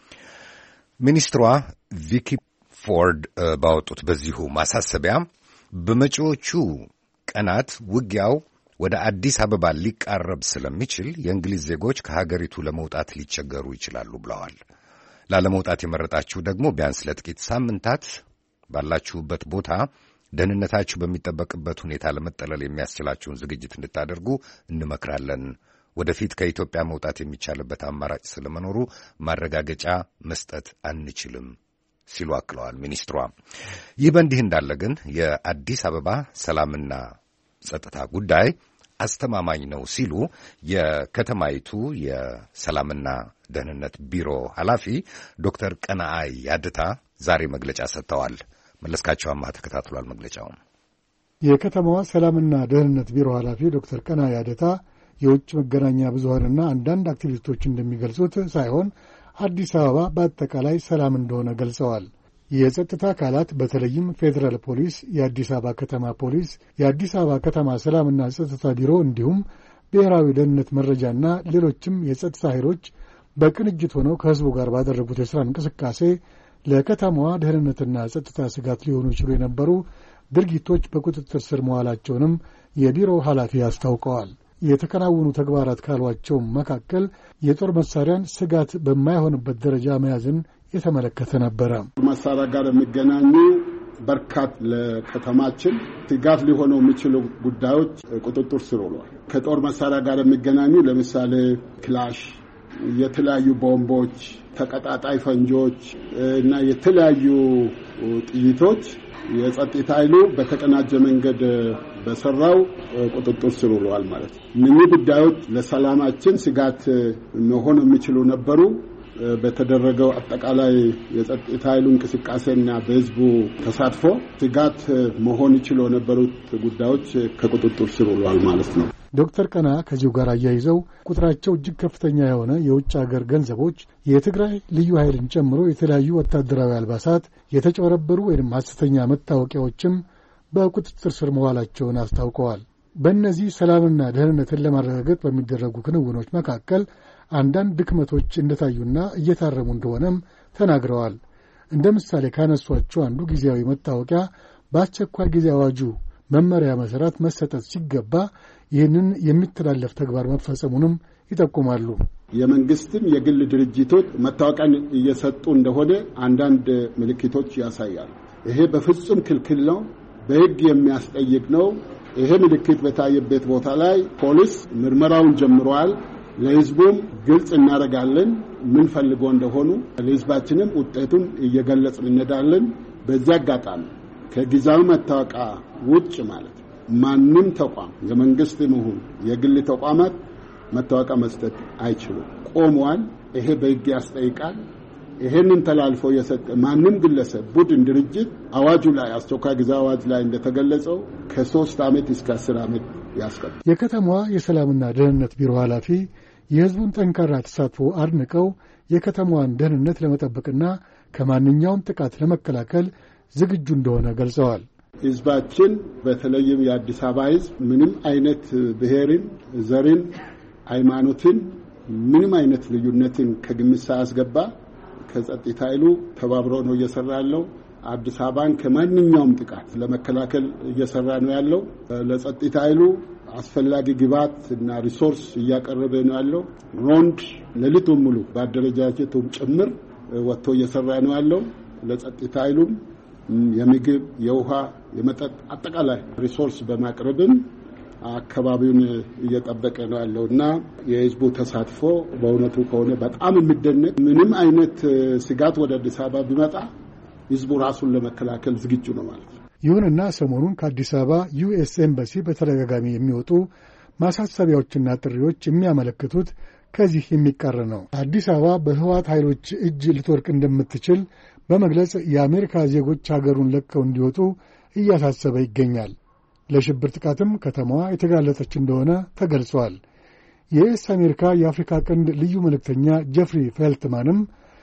ሚኒስትሯ ቪኪ ፎርድ ባወጡት በዚሁ ማሳሰቢያ በመጪዎቹ ቀናት ውጊያው ወደ አዲስ አበባ ሊቃረብ ስለሚችል የእንግሊዝ ዜጎች ከሀገሪቱ ለመውጣት ሊቸገሩ ይችላሉ ብለዋል። ላለመውጣት የመረጣችሁ ደግሞ ቢያንስ ለጥቂት ሳምንታት ባላችሁበት ቦታ ደህንነታችሁ በሚጠበቅበት ሁኔታ ለመጠለል የሚያስችላችሁን ዝግጅት እንድታደርጉ እንመክራለን። ወደፊት ከኢትዮጵያ መውጣት የሚቻልበት አማራጭ ስለመኖሩ ማረጋገጫ መስጠት አንችልም ሲሉ አክለዋል ሚኒስትሯ። ይህ በእንዲህ እንዳለ ግን የአዲስ አበባ ሰላምና ጸጥታ ጉዳይ አስተማማኝ ነው ሲሉ የከተማይቱ የሰላምና ደህንነት ቢሮ ኃላፊ ዶክተር ቀናአይ ያድታ ዛሬ መግለጫ ሰጥተዋል። መለስካቸው አማህ ተከታትሏል መግለጫውን። የከተማዋ ሰላምና ደህንነት ቢሮ ኃላፊ ዶክተር ቀናአይ ያድታ የውጭ መገናኛ ብዙሃንና አንዳንድ አክቲቪስቶች እንደሚገልጹት ሳይሆን አዲስ አበባ በአጠቃላይ ሰላም እንደሆነ ገልጸዋል። የጸጥታ አካላት በተለይም ፌዴራል ፖሊስ፣ የአዲስ አበባ ከተማ ፖሊስ፣ የአዲስ አበባ ከተማ ሰላምና ጸጥታ ቢሮ እንዲሁም ብሔራዊ ደህንነት መረጃና ሌሎችም የጸጥታ ኃይሎች በቅንጅት ሆነው ከህዝቡ ጋር ባደረጉት የሥራ እንቅስቃሴ ለከተማዋ ደህንነትና ጸጥታ ስጋት ሊሆኑ ይችሉ የነበሩ ድርጊቶች በቁጥጥር ስር መዋላቸውንም የቢሮው ኃላፊ አስታውቀዋል። የተከናወኑ ተግባራት ካሏቸው መካከል የጦር መሳሪያን ስጋት በማይሆንበት ደረጃ መያዝን የተመለከተ ነበረ። መሳሪያ ጋር የሚገናኙ በርካታ ለከተማችን ስጋት ሊሆኑ የሚችሉ ጉዳዮች ቁጥጥር ስር ውለዋል። ከጦር መሳሪያ ጋር የሚገናኙ ለምሳሌ ክላሽ፣ የተለያዩ ቦምቦች፣ ተቀጣጣይ ፈንጆች እና የተለያዩ ጥይቶች የጸጥታ ኃይሉ በተቀናጀ መንገድ በሰራው ቁጥጥር ስር ውለዋል ማለት ነው። እነዚህ ጉዳዮች ለሰላማችን ስጋት መሆን የሚችሉ ነበሩ። በተደረገው አጠቃላይ የጸጥታ ኃይሉ እንቅስቃሴና በህዝቡ ተሳትፎ ስጋት መሆን ይችሉ የነበሩት ጉዳዮች ከቁጥጥር ስር ውለዋል ማለት ነው። ዶክተር ቀና ከዚሁ ጋር አያይዘው ቁጥራቸው እጅግ ከፍተኛ የሆነ የውጭ ሀገር ገንዘቦች የትግራይ ልዩ ኃይልን ጨምሮ የተለያዩ ወታደራዊ አልባሳት፣ የተጨበረበሩ ወይም ሐሰተኛ መታወቂያዎችም በቁጥጥር ስር መዋላቸውን አስታውቀዋል። በእነዚህ ሰላምና ደህንነትን ለማረጋገጥ በሚደረጉ ክንውኖች መካከል አንዳንድ ድክመቶች እንደታዩና እየታረሙ እንደሆነም ተናግረዋል። እንደ ምሳሌ ካነሷቸው አንዱ ጊዜያዊ መታወቂያ በአስቸኳይ ጊዜ አዋጁ መመሪያ መሰረት መሰጠት ሲገባ ይህንን የሚተላለፍ ተግባር መፈጸሙንም ይጠቁማሉ። የመንግስትም የግል ድርጅቶች መታወቂያን እየሰጡ እንደሆነ አንዳንድ ምልክቶች ያሳያሉ። ይሄ በፍጹም ክልክል ነው፣ በሕግ የሚያስጠይቅ ነው። ይሄ ምልክት በታየበት ቦታ ላይ ፖሊስ ምርመራውን ጀምሯል። ለህዝቡም ግልጽ እናደርጋለን ምን ፈልጎ እንደሆኑ ለህዝባችንም ውጤቱን እየገለጽን እንሄዳለን። በዚያ አጋጣሚ ከጊዜያዊ መታወቂያ ውጭ ማለት ማንም ተቋም የመንግስት ይሁን የግል ተቋማት መታወቂያ መስጠት አይችሉም፣ ቆመዋል። ይሄ በሕግ ያስጠይቃል። ይሄንን ተላልፎ የሰጠ ማንም ግለሰብ፣ ቡድን፣ ድርጅት አዋጁ ላይ አስቸኳይ ጊዜ አዋጅ ላይ እንደተገለጸው ከሶስት ዓመት እስከ አስር ዓመት ያስቀጣል። የከተማዋ የሰላምና ደህንነት ቢሮ ኃላፊ የህዝቡን ጠንካራ ተሳትፎ አድንቀው የከተማዋን ደህንነት ለመጠበቅና ከማንኛውም ጥቃት ለመከላከል ዝግጁ እንደሆነ ገልጸዋል። ህዝባችን በተለይም የአዲስ አበባ ህዝብ ምንም አይነት ብሔርን፣ ዘርን፣ ሃይማኖትን ምንም አይነት ልዩነትን ከግምት ሳያስገባ ከጸጥታ ኃይሉ ተባብሮ ነው እየሰራ ያለው። አዲስ አበባን ከማንኛውም ጥቃት ለመከላከል እየሰራ ነው ያለው። ለጸጥታ ኃይሉ አስፈላጊ ግብዓት እና ሪሶርስ እያቀረበ ነው ያለው። ሮንድ ሌሊቱን ሙሉ በአደረጃጀቱም ጭምር ወጥቶ እየሰራ ነው ያለው። ለጸጥታ ኃይሉም የምግብ፣ የውሃ፣ የመጠጥ አጠቃላይ ሪሶርስ በማቅረብም አካባቢውን እየጠበቀ ነው ያለውና የህዝቡ ተሳትፎ በእውነቱ ከሆነ በጣም የሚደነቅ ምንም አይነት ስጋት ወደ አዲስ አበባ ቢመጣ ህዝቡ ራሱን ለመከላከል ዝግጁ ነው ማለት ነው። ይሁንና ሰሞኑን ከአዲስ አበባ ዩኤስ ኤምባሲ በተደጋጋሚ የሚወጡ ማሳሰቢያዎችና ጥሪዎች የሚያመለክቱት ከዚህ የሚቃረን ነው። አዲስ አበባ በህወሓት ኃይሎች እጅ ልትወድቅ እንደምትችል በመግለጽ የአሜሪካ ዜጎች ሀገሩን ለቀው እንዲወጡ እያሳሰበ ይገኛል። ለሽብር ጥቃትም ከተማዋ የተጋለጠች እንደሆነ ተገልጿል። የዩኤስ አሜሪካ የአፍሪካ ቀንድ ልዩ መልእክተኛ ጀፍሪ ፌልትማንም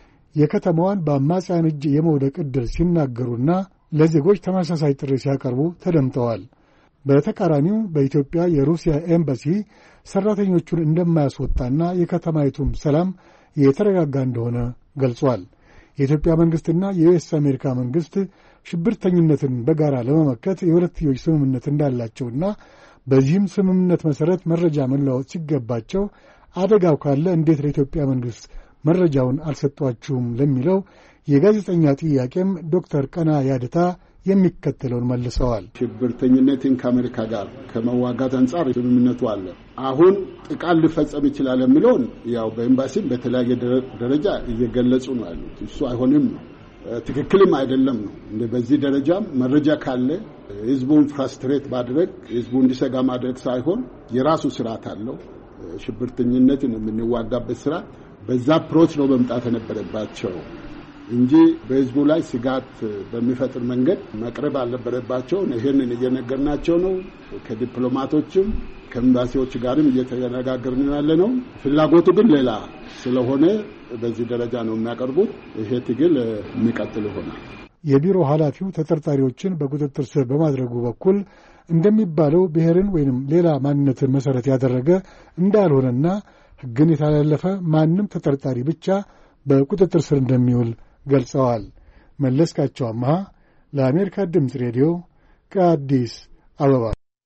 የከተማዋን በአማጽያን እጅ የመውደቅ ዕድል ሲናገሩና ለዜጎች ተመሳሳይ ጥሪ ሲያቀርቡ ተደምጠዋል። በተቃራኒው በኢትዮጵያ የሩሲያ ኤምባሲ ሠራተኞቹን እንደማያስወጣና የከተማይቱም ሰላም የተረጋጋ እንደሆነ ገልጿል። የኢትዮጵያ መንግሥትና የዩኤስ አሜሪካ መንግሥት ሽብርተኝነትን በጋራ ለመመከት የሁለትዮሽ ስምምነት እንዳላቸውና በዚህም ስምምነት መሠረት መረጃ መለዋወጥ ሲገባቸው አደጋው ካለ እንዴት ለኢትዮጵያ መንግሥት መረጃውን አልሰጧችሁም ለሚለው የጋዜጠኛ ጥያቄም ዶክተር ቀና ያደታ የሚከተለውን መልሰዋል። ሽብርተኝነትን ከአሜሪካ ጋር ከመዋጋት አንጻር ስምምነቱ አለ። አሁን ጥቃት ሊፈጸም ይችላል የሚለውን ያው በኤምባሲም በተለያየ ደረጃ እየገለጹ ነው ያሉት። እሱ አይሆንም ነው፣ ትክክልም አይደለም ነው። እንደ በዚህ ደረጃም መረጃ ካለ ህዝቡን ፍራስትሬት ማድረግ፣ ህዝቡ እንዲሰጋ ማድረግ ሳይሆን የራሱ ስርዓት አለው። ሽብርተኝነትን የምንዋጋበት ስርዓት በዛ አፕሮች ነው መምጣት የነበረባቸው እንጂ በህዝቡ ላይ ስጋት በሚፈጥር መንገድ መቅረብ አልነበረባቸው። ይሄንን እየነገርናቸው ነው። ከዲፕሎማቶችም ከኤምባሲዎች ጋርም እየተነጋገርን ያለ ነው። ፍላጎቱ ግን ሌላ ስለሆነ በዚህ ደረጃ ነው የሚያቀርቡት። ይሄ ትግል የሚቀጥል ይሆናል። የቢሮ ኃላፊው ተጠርጣሪዎችን በቁጥጥር ስር በማድረጉ በኩል እንደሚባለው ብሔርን ወይንም ሌላ ማንነትን መሰረት ያደረገ እንዳልሆነና ሕግን የተላለፈ ማንም ተጠርጣሪ ብቻ በቁጥጥር ስር እንደሚውል ገልጸዋል። መለስካቸው አማሃ ለአሜሪካ ድምፅ ሬዲዮ ከአዲስ አበባ።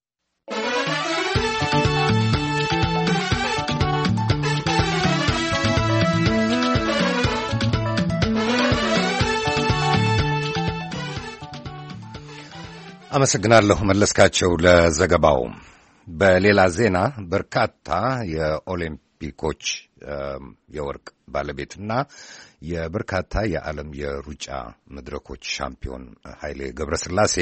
አመሰግናለሁ መለስካቸው ለዘገባው። በሌላ ዜና በርካታ የኦሊምፒኮች የወርቅ ባለቤትና የበርካታ የዓለም የሩጫ መድረኮች ሻምፒዮን ኃይሌ ገብረስላሴ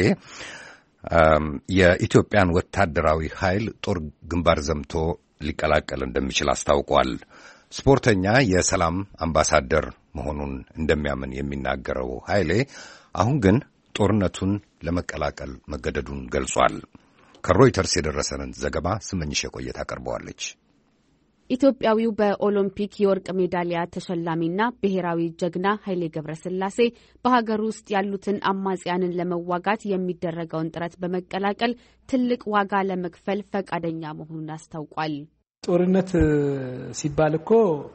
የኢትዮጵያን ወታደራዊ ኃይል ጦር ግንባር ዘምቶ ሊቀላቀል እንደሚችል አስታውቋል። ስፖርተኛ የሰላም አምባሳደር መሆኑን እንደሚያምን የሚናገረው ኃይሌ አሁን ግን ጦርነቱን ለመቀላቀል መገደዱን ገልጿል። ከሮይተርስ የደረሰንን ዘገባ ስመኝሽ የቆየት አቀርበዋለች። ኢትዮጵያዊው በኦሎምፒክ የወርቅ ሜዳሊያ ተሸላሚና ብሔራዊ ጀግና ኃይሌ ገብረስላሴ በሀገር ውስጥ ያሉትን አማጽያንን ለመዋጋት የሚደረገውን ጥረት በመቀላቀል ትልቅ ዋጋ ለመክፈል ፈቃደኛ መሆኑን አስታውቋል። ጦርነት ሲባል እኮ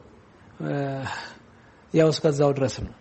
ያው እስከዛው ድረስ ነው።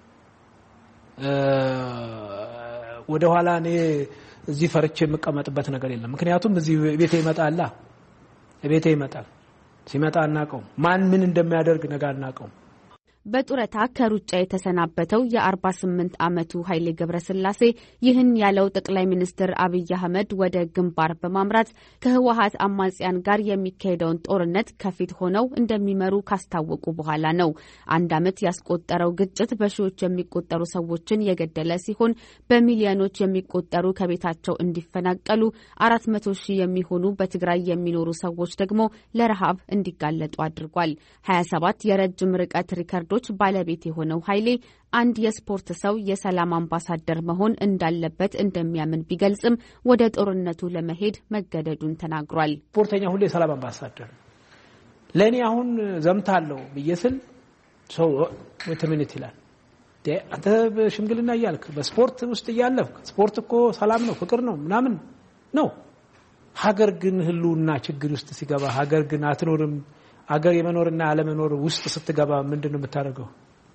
ወደ ኋላ እኔ እዚህ ፈርቼ የምቀመጥበት ነገር የለም። ምክንያቱም እዚህ ቤቴ ይመጣላ ቤቴ ይመጣል። ሲመጣ አናቀው ማን ምን እንደሚያደርግ ነገር አናቀው። በጡረታ ከሩጫ የተሰናበተው የአርባ ስምንት ዓመቱ ኃይሌ ገብረስላሴ ይህን ያለው ጠቅላይ ሚኒስትር አብይ አህመድ ወደ ግንባር በማምራት ከህወሓት አማጽያን ጋር የሚካሄደውን ጦርነት ከፊት ሆነው እንደሚመሩ ካስታወቁ በኋላ ነው። አንድ ዓመት ያስቆጠረው ግጭት በሺዎች የሚቆጠሩ ሰዎችን የገደለ ሲሆን በሚሊዮኖች የሚቆጠሩ ከቤታቸው እንዲፈናቀሉ፣ አራት መቶ ሺህ የሚሆኑ በትግራይ የሚኖሩ ሰዎች ደግሞ ለረሃብ እንዲጋለጡ አድርጓል። ሀያ ሰባት የረጅም ርቀት ሪከርዶ ባለቤት የሆነው ኃይሌ አንድ የስፖርት ሰው የሰላም አምባሳደር መሆን እንዳለበት እንደሚያምን ቢገልጽም ወደ ጦርነቱ ለመሄድ መገደዱን ተናግሯል። ስፖርተኛ ሁሌ የሰላም አምባሳደር ለኔ አሁን ዘምታለው በየስል ሰው ወተመነት ይላል። አንተ በሽምግልና ያልክ በስፖርት ውስጥ ያለፍክ ስፖርት እኮ ሰላም ነው ፍቅር ነው ምናምን ነው። ሀገር ግን ህልውና ችግር ውስጥ ሲገባ ሀገር ግን አትኖርም። አገር የመኖርና ያለመኖር ውስጥ ስትገባ ምንድነው የምታደርገው?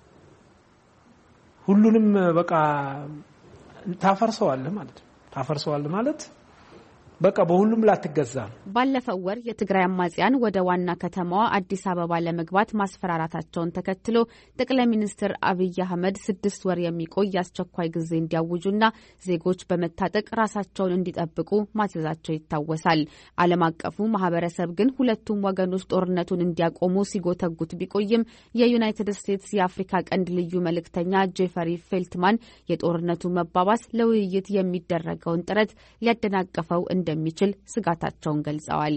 ሁሉንም በቃ ታፈርሰዋለህ ማለት ነው። ታፈርሰዋለህ ማለት በቃ በሁሉም ላትገዛ። ባለፈው ወር የትግራይ አማጽያን ወደ ዋና ከተማዋ አዲስ አበባ ለመግባት ማስፈራራታቸውን ተከትሎ ጠቅላይ ሚኒስትር አብይ አህመድ ስድስት ወር የሚቆይ አስቸኳይ ጊዜ እንዲያውጁና ዜጎች በመታጠቅ ራሳቸውን እንዲጠብቁ ማዘዛቸው ይታወሳል። ዓለም አቀፉ ማህበረሰብ ግን ሁለቱም ወገኖች ጦርነቱን እንዲያቆሙ ሲጎተጉት ቢቆይም የዩናይትድ ስቴትስ የአፍሪካ ቀንድ ልዩ መልእክተኛ ጄፈሪ ፌልትማን የጦርነቱ መባባስ ለውይይት የሚደረገውን ጥረት ሊያደናቀፈው እንደ እንደሚችል ስጋታቸውን ገልጸዋል።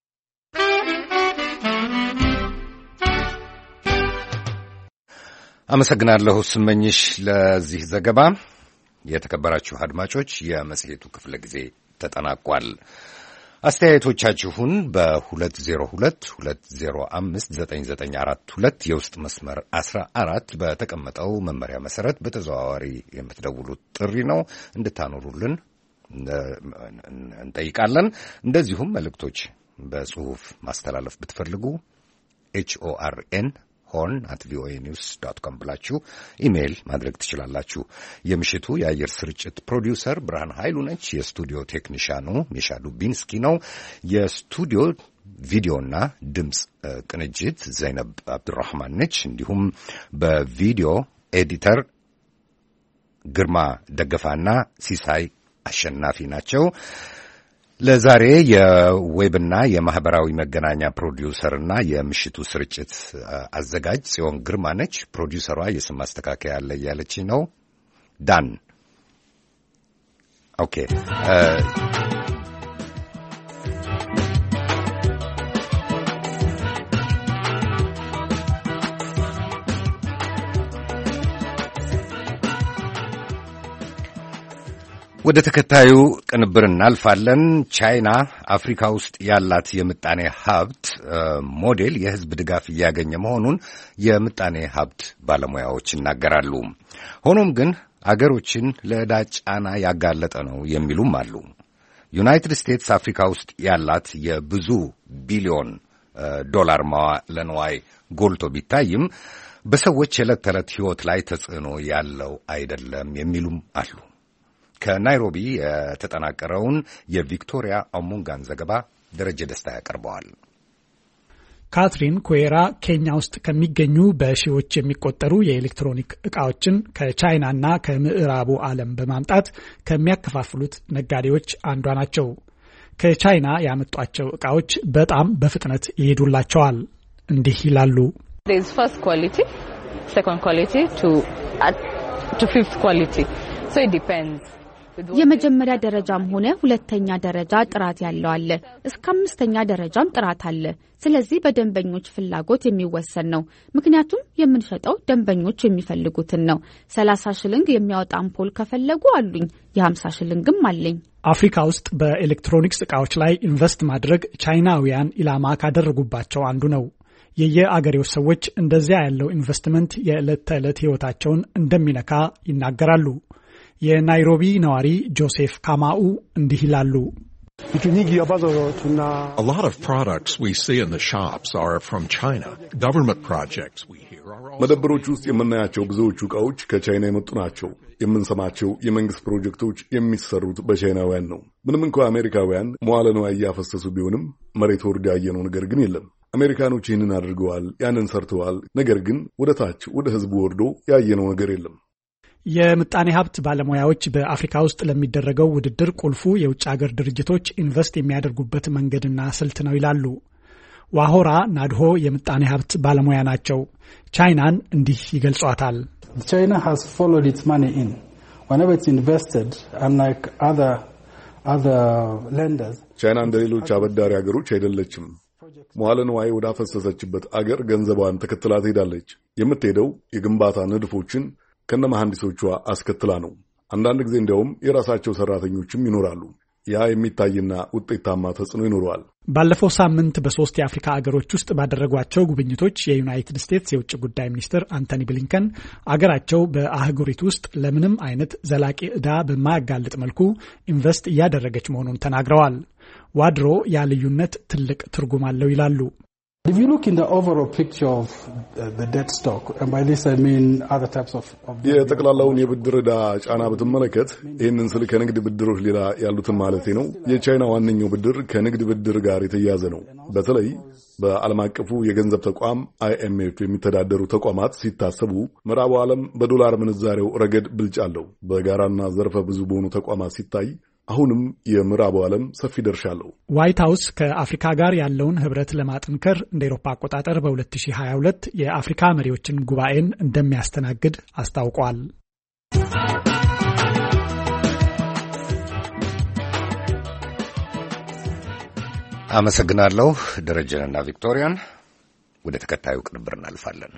አመሰግናለሁ ስመኝሽ ለዚህ ዘገባ። የተከበራችሁ አድማጮች የመጽሔቱ ክፍለ ጊዜ ተጠናቋል። አስተያየቶቻችሁን በሁለት ዜሮ ሁለት ሁለት ዜሮ አምስት ዘጠኝ ዘጠኝ አራት ሁለት የውስጥ መስመር አስራ አራት በተቀመጠው መመሪያ መሰረት በተዘዋዋሪ የምትደውሉት ጥሪ ነው እንድታኖሩልን እንጠይቃለን። እንደዚሁም መልእክቶች በጽሁፍ ማስተላለፍ ብትፈልጉ ኤች ኦ አር ኤን ሆርን አት ቪኦኤ ኒውስ ዶት ኮም ብላችሁ ኢሜይል ማድረግ ትችላላችሁ። የምሽቱ የአየር ስርጭት ፕሮዲውሰር ብርሃን ኃይሉ ነች። የስቱዲዮ ቴክኒሻኑ ሚሻ ዱቢንስኪ ነው። የስቱዲዮ ቪዲዮና ድምፅ ቅንጅት ዘይነብ አብዱራህማን ነች። እንዲሁም በቪዲዮ ኤዲተር ግርማ ደገፋና ሲሳይ አሸናፊ ናቸው። ለዛሬ የዌብና የማህበራዊ መገናኛ ፕሮዲውሰርና የምሽቱ ስርጭት አዘጋጅ ጽዮን ግርማ ነች። ፕሮዲውሰሯ የስም ማስተካከያ አለ ያለችኝ ነው ዳን ኦኬ ወደ ተከታዩ ቅንብር እናልፋለን። ቻይና አፍሪካ ውስጥ ያላት የምጣኔ ሀብት ሞዴል የህዝብ ድጋፍ እያገኘ መሆኑን የምጣኔ ሀብት ባለሙያዎች ይናገራሉ። ሆኖም ግን አገሮችን ለዕዳ ጫና ያጋለጠ ነው የሚሉም አሉ። ዩናይትድ ስቴትስ አፍሪካ ውስጥ ያላት የብዙ ቢሊዮን ዶላር መዋዕለ ንዋይ ጎልቶ ቢታይም በሰዎች የዕለት ተዕለት ሕይወት ላይ ተጽዕኖ ያለው አይደለም የሚሉም አሉ። ከናይሮቢ የተጠናቀረውን የቪክቶሪያ አሙንጋን ዘገባ ደረጀ ደስታ ያቀርበዋል። ካትሪን ኩዌራ ኬንያ ውስጥ ከሚገኙ በሺዎች የሚቆጠሩ የኤሌክትሮኒክ ዕቃዎችን ከቻይናና ከምዕራቡ ዓለም በማምጣት ከሚያከፋፍሉት ነጋዴዎች አንዷ ናቸው። ከቻይና ያመጧቸው ዕቃዎች በጣም በፍጥነት ይሄዱላቸዋል። እንዲህ ይላሉ። There is first quality, second quality to at to fifth quality. So it depends. የመጀመሪያ ደረጃም ሆነ ሁለተኛ ደረጃ ጥራት ያለው አለ። እስከ አምስተኛ ደረጃም ጥራት አለ። ስለዚህ በደንበኞች ፍላጎት የሚወሰን ነው። ምክንያቱም የምንሸጠው ደንበኞች የሚፈልጉትን ነው። ሰላሳ ሽልንግ የሚያወጣ አምፖል ከፈለጉ አሉኝ። የ50 ሽልንግም አለኝ። አፍሪካ ውስጥ በኤሌክትሮኒክስ ዕቃዎች ላይ ኢንቨስት ማድረግ ቻይናውያን ኢላማ ካደረጉባቸው አንዱ ነው። የየአገሬው ሰዎች እንደዚያ ያለው ኢንቨስትመንት የዕለት ተዕለት ህይወታቸውን እንደሚነካ ይናገራሉ። የናይሮቢ ነዋሪ ጆሴፍ ካማኡ እንዲህ ይላሉ። A lot of products we see in the shops are from China. Government projects we hear are also መደብሮች ውስጥ የምናያቸው ብዙዎቹ ዕቃዎች ከቻይና የመጡ ናቸው። የምንሰማቸው የመንግስት ፕሮጀክቶች የሚሰሩት በቻይናውያን ነው። ምንም እንኳ አሜሪካውያን መዋለ ንዋይ እያፈሰሱ ቢሆንም መሬት ወርዶ ያየነው ነገር ግን የለም። አሜሪካኖች ይህንን አድርገዋል፣ ያንን ሰርተዋል። ነገር ግን ወደ ታች ወደ ህዝቡ ወርዶ ያየነው ነገር የለም። የምጣኔ ሀብት ባለሙያዎች በአፍሪካ ውስጥ ለሚደረገው ውድድር ቁልፉ የውጭ ሀገር ድርጅቶች ኢንቨስት የሚያደርጉበት መንገድና ስልት ነው ይላሉ። ዋሆራ ናድሆ የምጣኔ ሀብት ባለሙያ ናቸው። ቻይናን እንዲህ ይገልጿታል። China has followed its money in. Whenever it's invested, unlike other other lenders. ቻይና እንደ ሌሎች አበዳሪ ሀገሮች አይደለችም። መዋለ ንዋይ ወደ አፈሰሰችበት አገር ገንዘቧን ተከትላ ትሄዳለች። የምትሄደው የግንባታ ንድፎችን ከነ መሐንዲሶቿ አስከትላ ነው። አንዳንድ ጊዜ እንዲያውም የራሳቸው ሰራተኞችም ይኖራሉ። ያ የሚታይና ውጤታማ ተጽዕኖ ይኖረዋል። ባለፈው ሳምንት በሶስት የአፍሪካ አገሮች ውስጥ ባደረጓቸው ጉብኝቶች የዩናይትድ ስቴትስ የውጭ ጉዳይ ሚኒስትር አንቶኒ ብሊንከን አገራቸው በአህጉሪቱ ውስጥ ለምንም አይነት ዘላቂ ዕዳ በማያጋልጥ መልኩ ኢንቨስት እያደረገች መሆኑን ተናግረዋል። ዋድሮ ያ ልዩነት ትልቅ ትርጉም አለው ይላሉ። If you look in the overall picture of the debt stock, and by this I mean other types of የጠቅላላውን የብድር ዕዳ ጫና ብትመለከት ይህንን ስል ከንግድ ብድሮች ሌላ ያሉትን ማለቴ ነው። የቻይና ዋነኛው ብድር ከንግድ ብድር ጋር የተያያዘ ነው። በተለይ በዓለም አቀፉ የገንዘብ ተቋም አይ ኤም ኤፍ የሚተዳደሩ ተቋማት ሲታሰቡ ምዕራቡ ዓለም በዶላር ምንዛሬው ረገድ ብልጫ አለው። በጋራና ዘርፈ ብዙ በሆኑ ተቋማት ሲታይ አሁንም የምዕራቡ ዓለም ሰፊ ድርሻ አለው። ዋይት ሃውስ ከአፍሪካ ጋር ያለውን ህብረት ለማጠንከር እንደ አውሮፓ አቆጣጠር በ2022 የአፍሪካ መሪዎችን ጉባኤን እንደሚያስተናግድ አስታውቋል። አመሰግናለሁ ደረጀንና ቪክቶሪያን። ወደ ተከታዩ ቅንብር እናልፋለን።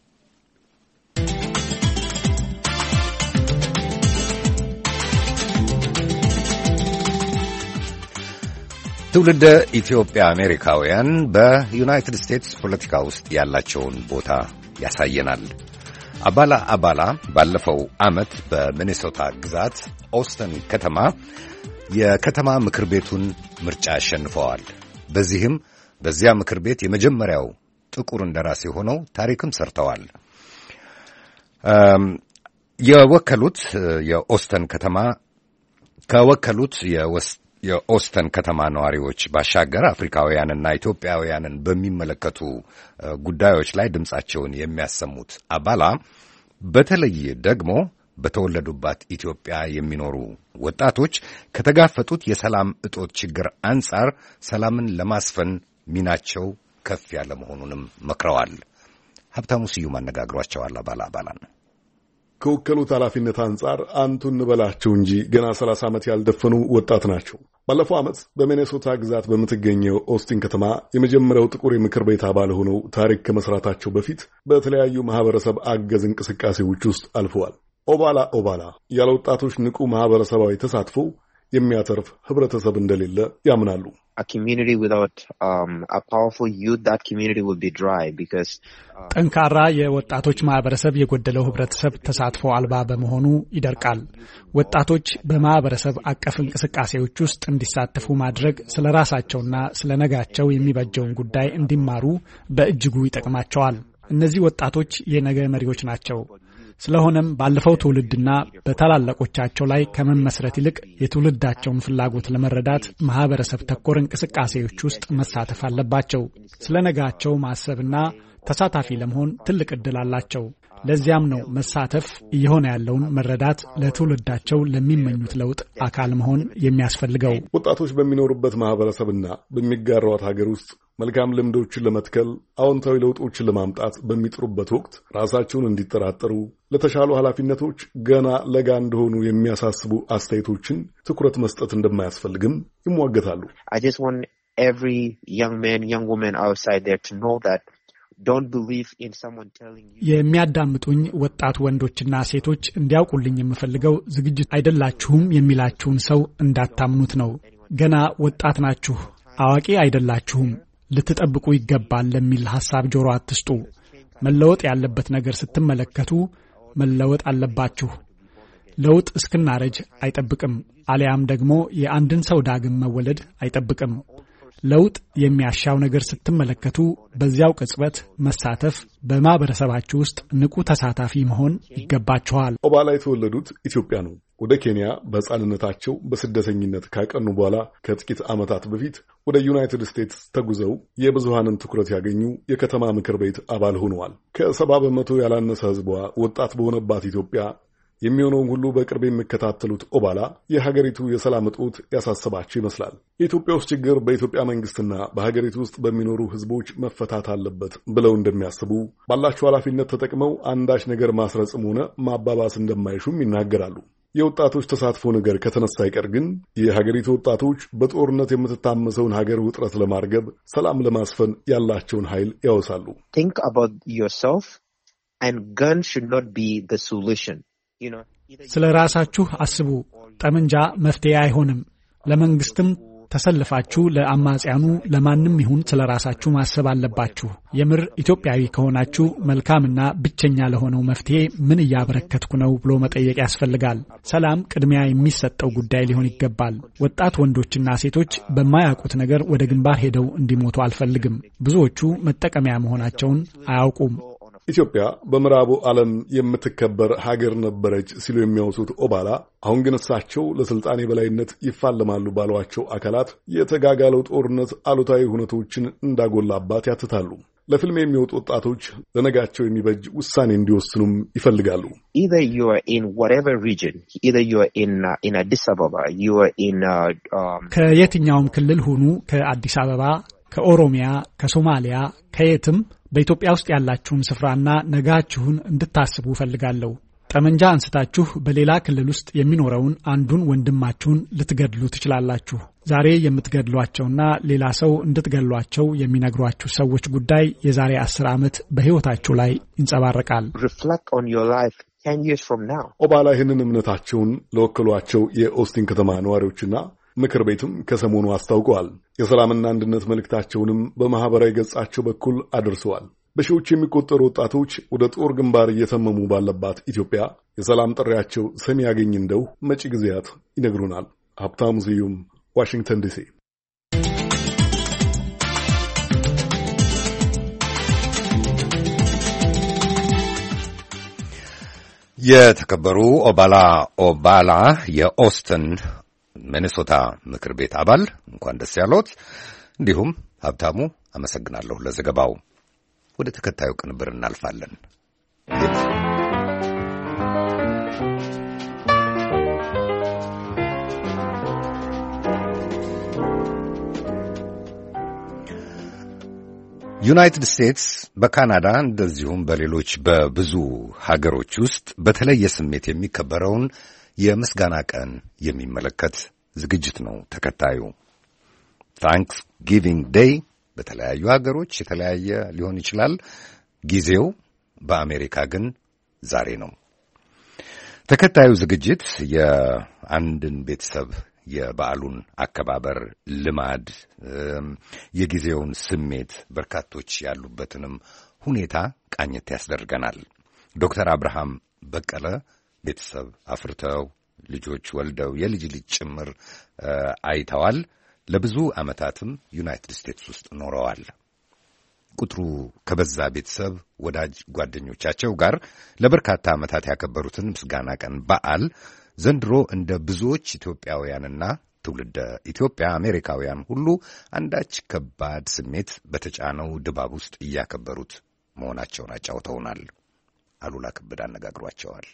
ትውልደ ኢትዮጵያ አሜሪካውያን በዩናይትድ ስቴትስ ፖለቲካ ውስጥ ያላቸውን ቦታ ያሳየናል። አባላ አባላ ባለፈው ዓመት በሚኔሶታ ግዛት ኦስተን ከተማ የከተማ ምክር ቤቱን ምርጫ አሸንፈዋል። በዚህም በዚያ ምክር ቤት የመጀመሪያው ጥቁር እንደራሴ ሆነው ታሪክም ሰርተዋል። የወከሉት የኦስተን ከተማ ከወከሉት የኦስተን ከተማ ነዋሪዎች ባሻገር አፍሪካውያንና ኢትዮጵያውያንን በሚመለከቱ ጉዳዮች ላይ ድምጻቸውን የሚያሰሙት አባላ በተለይ ደግሞ በተወለዱባት ኢትዮጵያ የሚኖሩ ወጣቶች ከተጋፈጡት የሰላም እጦት ችግር አንጻር ሰላምን ለማስፈን ሚናቸው ከፍ ያለ መሆኑንም መክረዋል። ሀብታሙ ስዩም አነጋግሯቸዋል። አባላ አባላን ከወከሉት ኃላፊነት አንጻር አንቱ እንበላቸው እንጂ ገና ሰላሳ ዓመት ያልደፈኑ ወጣት ናቸው። ባለፈው ዓመት በሚኔሶታ ግዛት በምትገኘው ኦስቲን ከተማ የመጀመሪያው ጥቁር የምክር ቤት አባል ሆነው ታሪክ ከመስራታቸው በፊት በተለያዩ ማህበረሰብ አገዝ እንቅስቃሴዎች ውስጥ አልፈዋል። ኦባላ ኦባላ ያለ ወጣቶች ንቁ ማህበረሰባዊ ተሳትፎ የሚያተርፍ ህብረተሰብ እንደሌለ ያምናሉ። ጠንካራ የወጣቶች ማህበረሰብ የጎደለው ህብረተሰብ ተሳትፎ አልባ በመሆኑ ይደርቃል። ወጣቶች በማህበረሰብ አቀፍ እንቅስቃሴዎች ውስጥ እንዲሳተፉ ማድረግ ስለ ራሳቸውና ስለ ነጋቸው የሚበጀውን ጉዳይ እንዲማሩ በእጅጉ ይጠቅማቸዋል። እነዚህ ወጣቶች የነገ መሪዎች ናቸው። ስለሆነም ባለፈው ትውልድና በታላላቆቻቸው ላይ ከመመስረት ይልቅ የትውልዳቸውን ፍላጎት ለመረዳት ማህበረሰብ ተኮር እንቅስቃሴዎች ውስጥ መሳተፍ አለባቸው። ስለ ነጋቸው ማሰብና ተሳታፊ ለመሆን ትልቅ ዕድል አላቸው። ለዚያም ነው መሳተፍ፣ እየሆነ ያለውን መረዳት፣ ለትውልዳቸው ለሚመኙት ለውጥ አካል መሆን የሚያስፈልገው። ወጣቶች በሚኖሩበት ማህበረሰብና በሚጋሯት ሀገር ውስጥ መልካም ልምዶችን ለመትከል አዎንታዊ ለውጦችን ለማምጣት በሚጥሩበት ወቅት ራሳቸውን እንዲጠራጠሩ፣ ለተሻሉ ኃላፊነቶች ገና ለጋ እንደሆኑ የሚያሳስቡ አስተያየቶችን ትኩረት መስጠት እንደማያስፈልግም ይሟገታሉ። I just want every young man, young woman outside there to know that don't believe in someone telling you. የሚያዳምጡኝ ወጣት ወንዶችና ሴቶች እንዲያውቁልኝ የምፈልገው ዝግጅት አይደላችሁም የሚላችሁን ሰው እንዳታምኑት ነው። ገና ወጣት ናችሁ፣ አዋቂ አይደላችሁም፣ ልትጠብቁ ይገባል ለሚል ሐሳብ ጆሮ አትስጡ። መለወጥ ያለበት ነገር ስትመለከቱ መለወጥ አለባችሁ። ለውጥ እስክናረጅ አይጠብቅም፣ አሊያም ደግሞ የአንድን ሰው ዳግም መወለድ አይጠብቅም። ለውጥ የሚያሻው ነገር ስትመለከቱ በዚያው ቅጽበት መሳተፍ፣ በማህበረሰባችሁ ውስጥ ንቁ ተሳታፊ መሆን ይገባችኋል። ኦባላ የተወለዱት ኢትዮጵያ ነው። ወደ ኬንያ በሕፃንነታቸው በስደተኝነት ካቀኑ በኋላ ከጥቂት ዓመታት በፊት ወደ ዩናይትድ ስቴትስ ተጉዘው የብዙሃንን ትኩረት ያገኙ የከተማ ምክር ቤት አባል ሆነዋል። ከሰባ በመቶ ያላነሰ ሕዝቧ ወጣት በሆነባት ኢትዮጵያ የሚሆነውን ሁሉ በቅርብ የሚከታተሉት ኦባላ የሀገሪቱ የሰላም እጦት ያሳሰባቸው ይመስላል። የኢትዮጵያ ውስጥ ችግር በኢትዮጵያ መንግስትና በሀገሪቱ ውስጥ በሚኖሩ ህዝቦች መፈታት አለበት ብለው እንደሚያስቡ፣ ባላቸው ኃላፊነት ተጠቅመው አንዳች ነገር ማስረጽም ሆነ ማባባስ እንደማይሹም ይናገራሉ። የወጣቶች ተሳትፎ ነገር ከተነሳ አይቀር ግን የሀገሪቱ ወጣቶች በጦርነት የምትታመሰውን ሀገር ውጥረት ለማርገብ፣ ሰላም ለማስፈን ያላቸውን ኃይል ያወሳሉ። Think about yourself and gun should not be the solution. ስለ ራሳችሁ አስቡ። ጠመንጃ መፍትሄ አይሆንም። ለመንግስትም ተሰልፋችሁ ለአማጽያኑ ለማንም ይሁን ስለ ራሳችሁ ማሰብ አለባችሁ። የምር ኢትዮጵያዊ ከሆናችሁ መልካምና ብቸኛ ለሆነው መፍትሄ ምን እያበረከትኩ ነው ብሎ መጠየቅ ያስፈልጋል። ሰላም ቅድሚያ የሚሰጠው ጉዳይ ሊሆን ይገባል። ወጣት ወንዶችና ሴቶች በማያውቁት ነገር ወደ ግንባር ሄደው እንዲሞቱ አልፈልግም። ብዙዎቹ መጠቀሚያ መሆናቸውን አያውቁም። ኢትዮጵያ በምዕራቡ ዓለም የምትከበር ሀገር ነበረች ሲሉ የሚያወሱት ኦባላ አሁን ግን እሳቸው ለስልጣን የበላይነት ይፋለማሉ ባሏቸው አካላት የተጋጋለው ጦርነት አሉታዊ ሁነቶችን እንዳጎላባት ያትታሉ። ለፊልም የሚወጡ ወጣቶች ለነጋቸው የሚበጅ ውሳኔ እንዲወስኑም ይፈልጋሉ። Either you are in whatever region, either you are in uh, in Addis Ababa, you are in uh, um ከየትኛውም ክልል ሁኑ፣ ከአዲስ አበባ፣ ከኦሮሚያ፣ ከሶማሊያ፣ ከየትም በኢትዮጵያ ውስጥ ያላችሁን ስፍራና ነጋችሁን እንድታስቡ ፈልጋለሁ። ጠመንጃ አንስታችሁ በሌላ ክልል ውስጥ የሚኖረውን አንዱን ወንድማችሁን ልትገድሉ ትችላላችሁ። ዛሬ የምትገድሏቸውና ሌላ ሰው እንድትገድሏቸው የሚነግሯችሁ ሰዎች ጉዳይ የዛሬ አስር ዓመት በሕይወታችሁ ላይ ይንጸባረቃል። Reflect on your life ten years from now. ኦባላ ይህንን እምነታቸውን ለወከሏቸው የኦስቲን ከተማ ነዋሪዎችና ምክር ቤትም ከሰሞኑ አስታውቀዋል። የሰላምና አንድነት መልእክታቸውንም በማህበራዊ ገጻቸው በኩል አድርሰዋል። በሺዎች የሚቆጠሩ ወጣቶች ወደ ጦር ግንባር እየተመሙ ባለባት ኢትዮጵያ የሰላም ጥሪያቸው ሰሚ ያገኝ እንደው መጪ ጊዜያት ይነግሩናል። ሀብታሙ ስዩም ዋሽንግተን ዲሲ። የተከበሩ ኦባላ ኦባላ የኦስትን ሚኒሶታ ምክር ቤት አባል እንኳን ደስ ያሎት። እንዲሁም ሀብታሙ አመሰግናለሁ ለዘገባው። ወደ ተከታዩ ቅንብር እናልፋለን። ዩናይትድ ስቴትስ በካናዳ እንደዚሁም በሌሎች በብዙ ሀገሮች ውስጥ በተለየ ስሜት የሚከበረውን የምስጋና ቀን የሚመለከት ዝግጅት ነው። ተከታዩ ታንክስ ጊቪንግ ዴይ በተለያዩ ሀገሮች የተለያየ ሊሆን ይችላል። ጊዜው በአሜሪካ ግን ዛሬ ነው። ተከታዩ ዝግጅት የአንድን ቤተሰብ የበዓሉን አከባበር ልማድ፣ የጊዜውን ስሜት፣ በርካቶች ያሉበትንም ሁኔታ ቃኘት ያስደርገናል። ዶክተር አብርሃም በቀለ ቤተሰብ አፍርተው ልጆች ወልደው የልጅ ልጅ ጭምር አይተዋል። ለብዙ ዓመታትም ዩናይትድ ስቴትስ ውስጥ ኖረዋል። ቁጥሩ ከበዛ ቤተሰብ ወዳጅ ጓደኞቻቸው ጋር ለበርካታ ዓመታት ያከበሩትን ምስጋና ቀን በዓል ዘንድሮ እንደ ብዙዎች ኢትዮጵያውያንና ትውልደ ኢትዮጵያ አሜሪካውያን ሁሉ አንዳች ከባድ ስሜት በተጫነው ድባብ ውስጥ እያከበሩት መሆናቸውን አጫውተውናል። አሉላ ከበደ አነጋግሯቸዋል።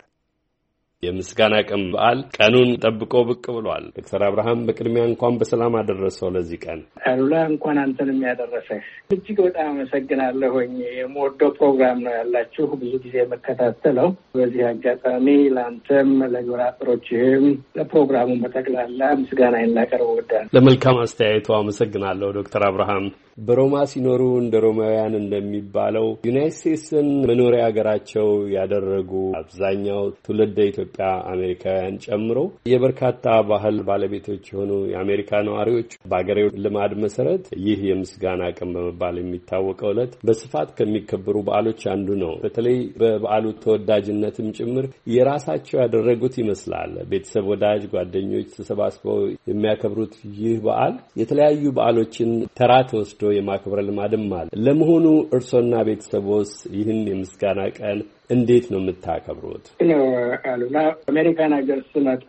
የምስጋና ቀን በዓል ቀኑን ጠብቆ ብቅ ብሏል። ዶክተር አብርሃም በቅድሚያ እንኳን በሰላም አደረሰው ለዚህ ቀን። አሉላ እንኳን አንተንም ያደረሰህ። እጅግ በጣም አመሰግናለሁኝ። የምወደው ፕሮግራም ነው ያላችሁ፣ ብዙ ጊዜ የምከታተለው። በዚህ አጋጣሚ ለአንተም ለግብረ አበሮችህም ለፕሮግራሙ በጠቅላላ ምስጋናዬን ላቀርብ እወዳለሁ። ለመልካም አስተያየቱ አመሰግናለሁ ዶክተር አብርሃም። በሮማ ሲኖሩ እንደ ሮማውያን እንደሚባለው ዩናይትድ ስቴትስን መኖሪያ ሀገራቸው ያደረጉ አብዛኛው ትውልደ ኢትዮጵያ አሜሪካውያን ጨምሮ የበርካታ ባህል ባለቤቶች የሆኑ የአሜሪካ ነዋሪዎች በአገሬው ልማድ መሰረት ይህ የምስጋና ቀን በመባል የሚታወቀው ዕለት በስፋት ከሚከበሩ በዓሎች አንዱ ነው። በተለይ በበዓሉ ተወዳጅነትም ጭምር የራሳቸው ያደረጉት ይመስላል። ቤተሰብ፣ ወዳጅ፣ ጓደኞች ተሰባስበው የሚያከብሩት ይህ በዓል የተለያዩ በዓሎችን ተራ ተወስዶ የማክበር ልማድም አለ። ለመሆኑ እርሶና ቤተሰቦስ ይህን የምስጋና ቀን እንዴት ነው የምታከብሩት? ነው አሉላ፣ አሜሪካን ሀገር ስመጣ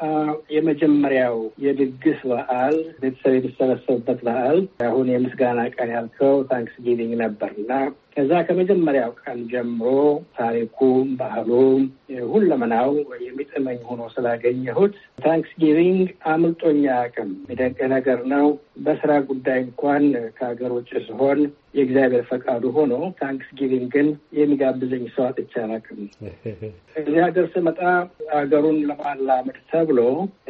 የመጀመሪያው የድግስ በዓል ቤተሰብ የተሰበሰበበት በዓል አሁን የምስጋና ቀን ያልከው ታንክስ ጊቪንግ ነበርና ከዛ ከመጀመሪያው ቀን ጀምሮ ታሪኩም ባህሉም ሁለመናው የሚጥመኝ ሆኖ ስላገኘሁት ታንክስ ጊቪንግ አምልጦኛ አቅም የሚደንቅ ነገር ነው። በስራ ጉዳይ እንኳን ከሀገር ውጭ ሲሆን የእግዚአብሔር ፈቃዱ ሆኖ ታንክስ ጊቪንግን የሚጋብዘኝ ሰው አጥቼ አላውቅም። እዚህ ሀገር ስመጣ ሀገሩን ለማላመድ ተብሎ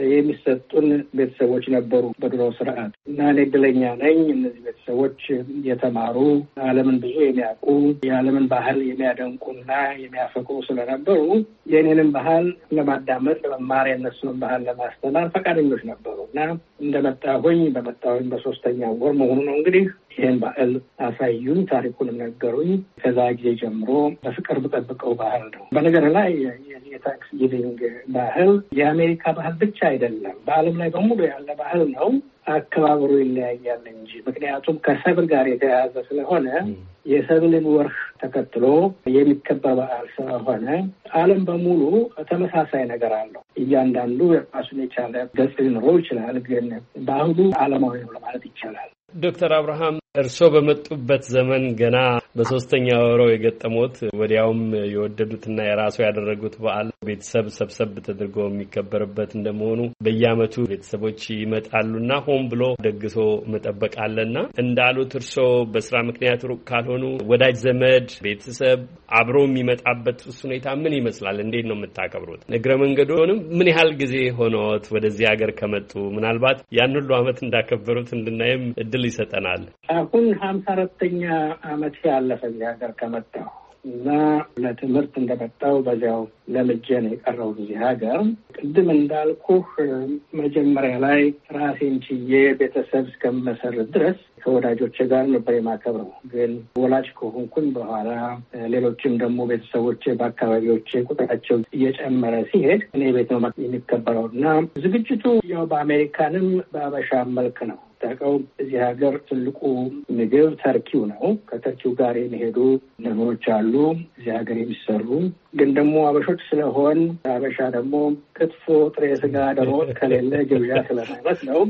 የሚሰጡን ቤተሰቦች ነበሩ በድሮ ስርዓት እና እኔ እድለኛ ነኝ። እነዚህ ቤተሰቦች የተማሩ ዓለምን ብዙ የሚያውቁ የዓለምን ባህል የሚያደንቁና የሚያፈቅሩ ስለነበሩ የእኔንም ባህል ለማዳመጥ ለመማር የእነሱንም ባህል ለማስተማር ፈቃደኞች ነበሩ እና እንደመጣሁኝ በመጣሁኝ በሶስተኛው ወር መሆኑ ነው እንግዲህ ይህን ባህል አሳዩኝ፣ ታሪኩንም ነገሩኝ። ከዛ ጊዜ ጀምሮ በፍቅር ብጠብቀው ባህል ነው። በነገር ላይ የታንክስ ጊቪንግ ባህል የአሜሪካ ባህል ብቻ አይደለም፣ በዓለም ላይ በሙሉ ያለ ባህል ነው። አከባበሩ ይለያያል እንጂ ምክንያቱም ከሰብል ጋር የተያያዘ ስለሆነ የሰብልን ወርህ ተከትሎ የሚከበር በዓል ስለሆነ ዓለም በሙሉ ተመሳሳይ ነገር አለው። እያንዳንዱ የራሱን የቻለ ገጽ ሊኖረው ይችላል፣ ግን ባህሉ ዓለማዊ ነው ለማለት ይቻላል። ዶክተር አብርሃም እርስዎ በመጡበት ዘመን ገና በሶስተኛ ወሮ የገጠሙት ወዲያውም የወደዱትና የራሱ ያደረጉት በዓል ቤተሰብ ሰብሰብ ተደርጎ የሚከበርበት እንደመሆኑ በየዓመቱ ቤተሰቦች ይመጣሉና ሆን ብሎ ደግሶ መጠበቅ አለና እንዳሉት እርስዎ በስራ ምክንያት ሩቅ ካልሆኑ ወዳጅ ዘመድ ቤተሰብ አብሮ የሚመጣበት ሁኔታ ምን ይመስላል? እንዴት ነው የምታከብሩት? እግረ መንገዶንም ምን ያህል ጊዜ ሆነዎት ወደዚህ ሀገር ከመጡ? ምናልባት ያን ሁሉ ዓመት እንዳከበሩት እንድናይም እድል ይሰጠናል። አሁን ሀምሳ አራተኛ ዓመት ያለፈ ሀገር ከመጣሁ እና ለትምህርት እንደመጣሁ በዚያው ለምጄ ነው የቀረው እዚህ ሀገር። ቅድም እንዳልኩህ መጀመሪያ ላይ ራሴን ችዬ ቤተሰብ እስከመሰረት ድረስ ከወዳጆቼ ጋር ነበር የማከብረው። ግን ወላጅ ከሆንኩኝ በኋላ ሌሎችም ደግሞ ቤተሰቦቼ በአካባቢዎቼ ቁጥራቸው እየጨመረ ሲሄድ እኔ ቤት ነው የሚከበረው እና ዝግጅቱ ያው በአሜሪካንም በአበሻ መልክ ነው። ታውቀው እዚህ ሀገር ትልቁ ምግብ ተርኪው ነው። ከተርኪው ጋር የሚሄዱ ነገሮች አሉ እዚህ ሀገር የሚሰሩ። ግን ደግሞ አበሾች ስለሆን አበሻ ደግሞ ክትፎ፣ ጥሬ ስጋ፣ ዶሮ ከሌለ ግብዣ ስለማይመስለው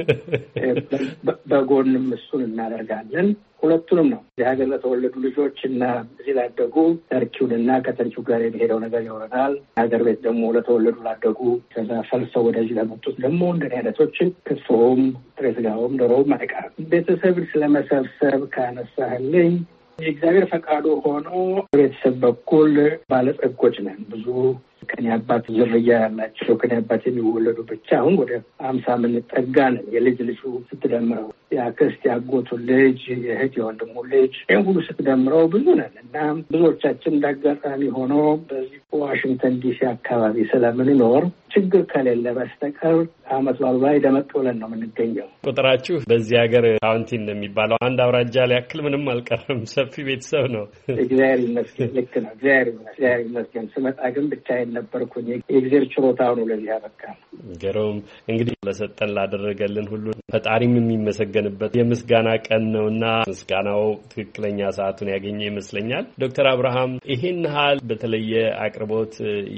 በጎንም እሱን እናደርጋለን። ሁለቱንም ነው። እዚህ ሀገር ለተወለዱ ልጆች እና እዚህ ላደጉ ተርኪውንና ከተርኪው ጋር የሚሄደው ነገር ይሆናል። ሀገር ቤት ደግሞ ለተወለዱ ላደጉ ከዛ ፈልሰው ወደዚህ ለመጡት ደግሞ እንደኔ አይነቶችን ክትፎውም ጥሬ ስጋውም ዶሮውም አይቀርም። ቤተሰብን ስለመሰብሰብ ካነሳህልኝ የእግዚአብሔር ፈቃዱ ሆኖ በቤተሰብ በኩል ባለጸጎች ነን። ብዙ ከኔ አባት ዝርያ ያላቸው ከኔ አባት የሚወለዱ ብቻ አሁን ወደ አምሳ የምንጠጋ ነን። የልጅ ልጁ ስትደምረው የአክስት ያጎቱ ልጅ የእህት የወንድሙ ልጅ ይህን ሁሉ ስትደምረው ብዙ ነን እና ብዙዎቻችን እንዳጋጣሚ ሆኖ በዚህ ዋሽንግተን ዲሲ አካባቢ ስለምንኖር ችግር ከሌለ በስተቀር አመት በዓሉ ላይ ደመቅ ብለን ነው የምንገኘው። ቁጥራችሁ በዚህ ሀገር ካውንቲ እንደሚባለው አንድ አውራጃ ሊያክል ምንም አልቀርም። ሰፊ ቤተሰብ ነው። እግዚአብሔር ይመስገን። ልክ ነው። እግዚአብሔር ይመስገን። ስመጣ ግን ብቻዬን ነበርኩኝ። የእግዚአብሔር ችሮታ ነው ለዚህ ያበቃ። ገሮም እንግዲህ ለሰጠን ላደረገልን ሁሉ ፈጣሪም የሚመሰገንበት የምስጋና ቀን ነውና ምስጋናው ትክክለኛ ሰዓቱን ያገኘ ይመስለኛል። ዶክተር አብርሃም ይሄን ሀል በተለየ አቅርቦት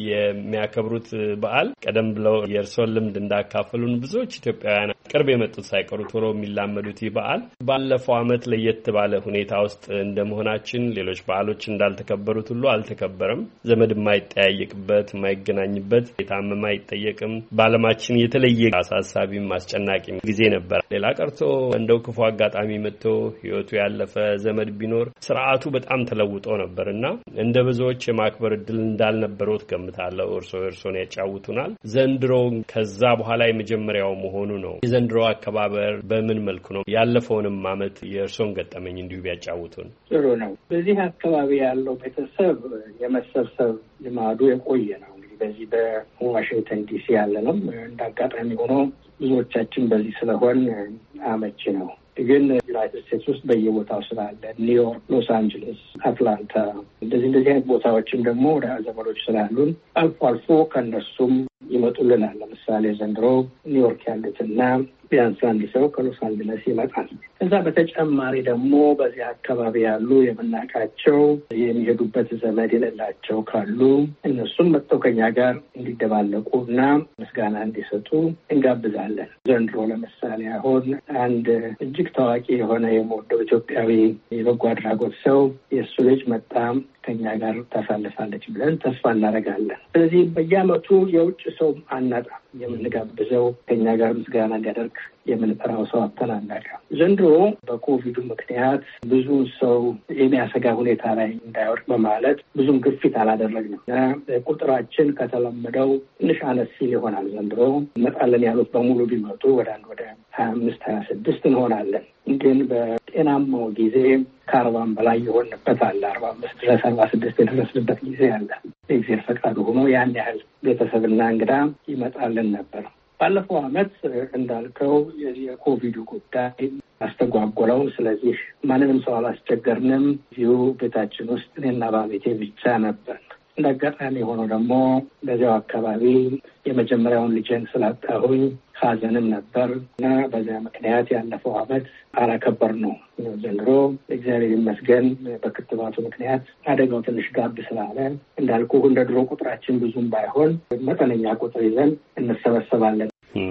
የሚያከብሩት በዓል ቀደም ብለው የእርሶን ልምድ እንዳካፈሉን ብዙዎች ኢትዮጵያውያን ቅርብ የመጡት ሳይቀሩ ቶሎ የሚላመዱት ይህ በዓል ባለፈው ዓመት ለየት ባለ ሁኔታ ውስጥ እንደመሆናችን ሌሎች በዓሎች እንዳልተከበሩት ሁሉ አልተከበረም። ዘመድ የማይጠያየቅበት የማይገናኝበት የታመመ አይጠየቅም። በዓለማችን የተለየ አሳሳቢም አስጨናቂም ጊዜ ነበር። ሌላ ቀርቶ እንደው ክፉ አጋጣሚ መጥቶ ህይወቱ ያለፈ ዘመድ ቢኖር ስርዓቱ በጣም ተለውጦ ነበርና እንደ ብዙዎች የማክበር እድል እንዳልነበረው ገምታለሁ። እርሶ እርሶን ያጫውቱናል። ዘንድሮ ከዛ በኋላ የመጀመሪያው መሆኑ ነው። የዘንድሮ አከባበር በምን መልኩ ነው? ያለፈውንም ዓመት የእርሶን ገጠመኝ እንዲሁ ቢያጫውቱን ጥሩ ነው። በዚህ አካባቢ ያለው ቤተሰብ የመሰብሰብ ልማዱ የቆየ ነው። እንግዲህ በዚህ በዋሽንግተን ዲሲ ያለ ነው። እንዳጋጣሚ ሆኖ ብዙዎቻችን በዚህ ስለሆን አመቺ ነው። ግን ዩናይትድ ስቴትስ ውስጥ በየቦታው ስላለ ኒውዮርክ፣ ሎስ አንጀለስ፣ አትላንታ እንደዚህ እንደዚህ አይነት ቦታዎችም ደግሞ ወደ ዘመዶች ስላሉን አልፎ አልፎ ከነሱም ይመጡልናል። ለምሳሌ ዘንድሮ ኒውዮርክ ያሉትና ቢያንስ አንድ ሰው ከሎስ አንጀለስ ይመጣል። ከዛ በተጨማሪ ደግሞ በዚህ አካባቢ ያሉ የምናውቃቸው የሚሄዱበት ዘመድ የሌላቸው ካሉ እነሱም መጥተው ከኛ ጋር እንዲደባለቁ እና ምስጋና እንዲሰጡ እንጋብዛለን። ዘንድሮ ለምሳሌ አሁን አንድ እጅግ ታዋቂ የሆነ የምወደው ኢትዮጵያዊ የበጎ አድራጎት ሰው የእሱ ልጅ መጣ ከኛ ጋር ታሳልፋለች ብለን ተስፋ እናደርጋለን። ስለዚህ በየዓመቱ የውጭ ሰው አናጣም። የምንጋብዘው ከኛ ጋር ምስጋና እንዲያደርግ የምንጠራው ሰው አተናናቀ። ዘንድሮ በኮቪዱ ምክንያት ብዙ ሰው የሚያሰጋ ሁኔታ ላይ እንዳይወድቅ በማለት ብዙም ግፊት አላደረግንም እና ቁጥራችን ከተለመደው ትንሽ አነስ ሲል ይሆናል። ዘንድሮ እንመጣለን ያሉት በሙሉ ቢመጡ ወደ አንድ ወደ ሀያ አምስት ሀያ ስድስት እንሆናለን። ግን በጤናማው ጊዜ ከአርባም በላይ የሆንበት አለ። አርባ አምስት ድረስ አርባ ስድስት የደረስንበት ጊዜ አለ። የእግዚአብሔር ፈቃዱ ሆኖ ያን ያህል ቤተሰብና እንግዳ ይመጣልን ነበር። ባለፈው ዓመት እንዳልከው የኮቪዱ ጉዳይ አስተጓጎለው። ስለዚህ ማንንም ሰው አላስቸገርንም። እዚሁ ቤታችን ውስጥ እኔና ባለቤቴ ብቻ ነበር። እንደ አጋጣሚ ሆኖ ደግሞ በዚያው አካባቢ የመጀመሪያውን ልጄን ስላጣሁኝ ሐዘንም ነበር እና በዚያ ምክንያት ያለፈው ዓመት አላከበር ነው። ዘንድሮ እግዚአብሔር ይመስገን በክትባቱ ምክንያት አደጋው ትንሽ ጋብ ስላለ እንዳልኩ እንደ ድሮ ቁጥራችን ብዙም ባይሆን መጠነኛ ቁጥር ይዘን እንሰበሰባለን።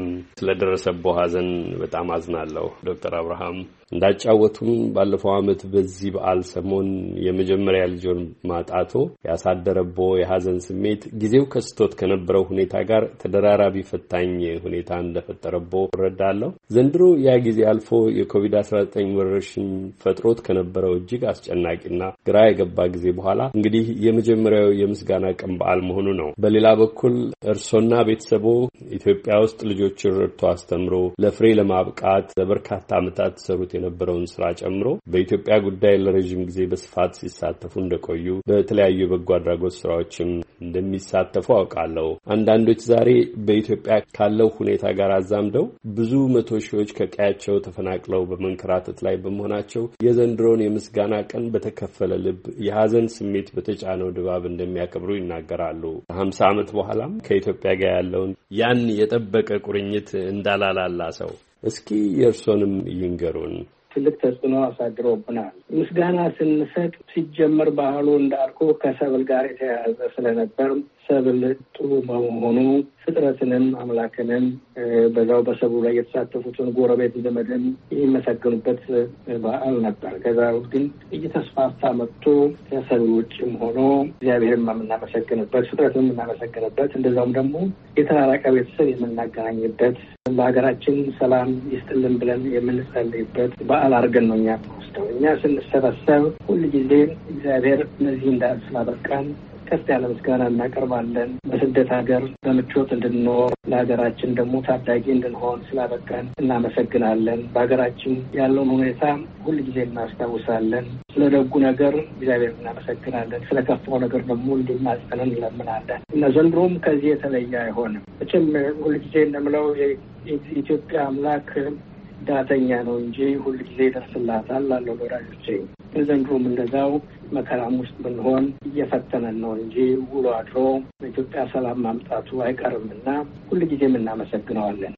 ስለደረሰብዎ ሐዘን በጣም አዝናለሁ ዶክተር አብርሃም። እንዳጫወቱም ባለፈው ዓመት በዚህ በዓል ሰሞን የመጀመሪያ ልጆን ማጣቶ ያሳደረብዎ የሐዘን ስሜት ጊዜው ከስቶት ከነበረው ሁኔታ ጋር ተደራራቢ ፈታኝ ሁኔታ እንደፈጠረብዎ እረዳለሁ። ዘንድሮ ያ ጊዜ አልፎ የኮቪድ አስራ ዘጠኝ ወረርሽኝ ፈጥሮት ከነበረው እጅግ አስጨናቂና ግራ የገባ ጊዜ በኋላ እንግዲህ የመጀመሪያው የምስጋና ቀን በዓል መሆኑ ነው። በሌላ በኩል እርሶና ቤተሰቦ ኢትዮጵያ ውስጥ ልጆችን ረድቶ አስተምሮ ለፍሬ ለማብቃት ለበርካታ ዓመታት ሰሩት የነበረውን ስራ ጨምሮ በኢትዮጵያ ጉዳይ ለረጅም ጊዜ በስፋት ሲሳተፉ እንደቆዩ በተለያዩ የበጎ አድራጎት ስራዎችም እንደሚሳተፉ አውቃለሁ። አንዳንዶች ዛሬ በኢትዮጵያ ካለው ሁኔታ ጋር አዛምደው ብዙ መቶ ሺዎች ከቀያቸው ተፈናቅለው በመንከራተት ላይ በመሆናቸው የዘንድሮን የምስጋና ቀን በተከፈለ ልብ የሐዘን ስሜት በተጫነው ድባብ እንደሚያከብሩ ይናገራሉ። ከሀምሳ ዓመት በኋላም ከኢትዮጵያ ጋር ያለውን ያን የጠበቀ ቁርኝት እንዳላላላ ሰው እስኪ የእርሶንም ይንገሩን። ትልቅ ተጽዕኖ አሳድሮብናል። ምስጋና ስንሰጥ ሲጀመር ባህሉ እንዳልኩ ከሰብል ጋር የተያያዘ ስለነበር ሰብል ጥሩ በመሆኑ ፍጥረትንም አምላክንም በዛው በሰብሉ ላይ የተሳተፉትን ጎረቤት ዘመድን የሚመሰገኑበት በዓል ነበር። ከዛ ግን እየተስፋፋ መጥቶ ከሰብል ውጭም ሆኖ እግዚአብሔርን የምናመሰግንበት፣ ፍጥረትን የምናመሰግንበት፣ እንደዛውም ደግሞ የተራራቀ ቤተሰብ የምናገናኝበት፣ ለሀገራችን ሰላም ይስጥልን ብለን የምንጸልይበት በዓል አድርገን ነው እኛ ወስደው እኛ ስንሰበሰብ ሁልጊዜ እግዚአብሔር እነዚህ እንዳል ስላበቃን ከፍ ያለ ምስጋና እናቀርባለን። በስደት ሀገር በምቾት እንድንኖር ለሀገራችን ደግሞ ታዳጊ እንድንሆን ስላበቃን እናመሰግናለን። በሀገራችን ያለውን ሁኔታ ሁልጊዜ እናስታውሳለን። ስለ ደጉ ነገር እግዚአብሔር እናመሰግናለን። ስለ ከፋው ነገር ደግሞ እንዲማጸነን እንለምናለን እና ዘንድሮም ከዚህ የተለየ አይሆንም። እችም ሁልጊዜ እንደምለው የኢትዮጵያ አምላክ ዳተኛ ነው እንጂ ሁልጊዜ ይደርስላታል ላለው ወዳጆቼ ዘንድሮም እንደዛው መከራም ውስጥ ብንሆን እየፈተነን ነው እንጂ ውሎ አድሮ በኢትዮጵያ ሰላም ማምጣቱ አይቀርምና ሁልጊዜም እናመሰግነዋለን።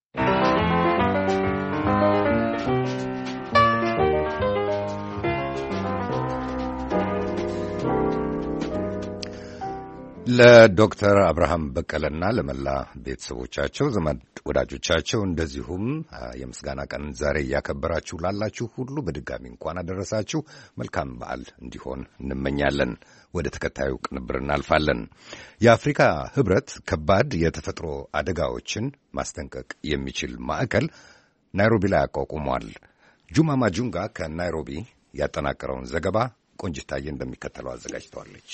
ለዶክተር አብርሃም በቀለና ለመላ ቤተሰቦቻቸው፣ ዘመድ ወዳጆቻቸው እንደዚሁም የምስጋና ቀን ዛሬ እያከበራችሁ ላላችሁ ሁሉ በድጋሚ እንኳን አደረሳችሁ። መልካም በዓል እንዲሆን እንመኛለን። ወደ ተከታዩ ቅንብር እናልፋለን። የአፍሪካ ሕብረት ከባድ የተፈጥሮ አደጋዎችን ማስጠንቀቅ የሚችል ማዕከል ናይሮቢ ላይ አቋቁሟል። ጁማ ማጁንጋ ከናይሮቢ ያጠናቀረውን ዘገባ ቆንጅታዬ እንደሚከተለው አዘጋጅተዋለች።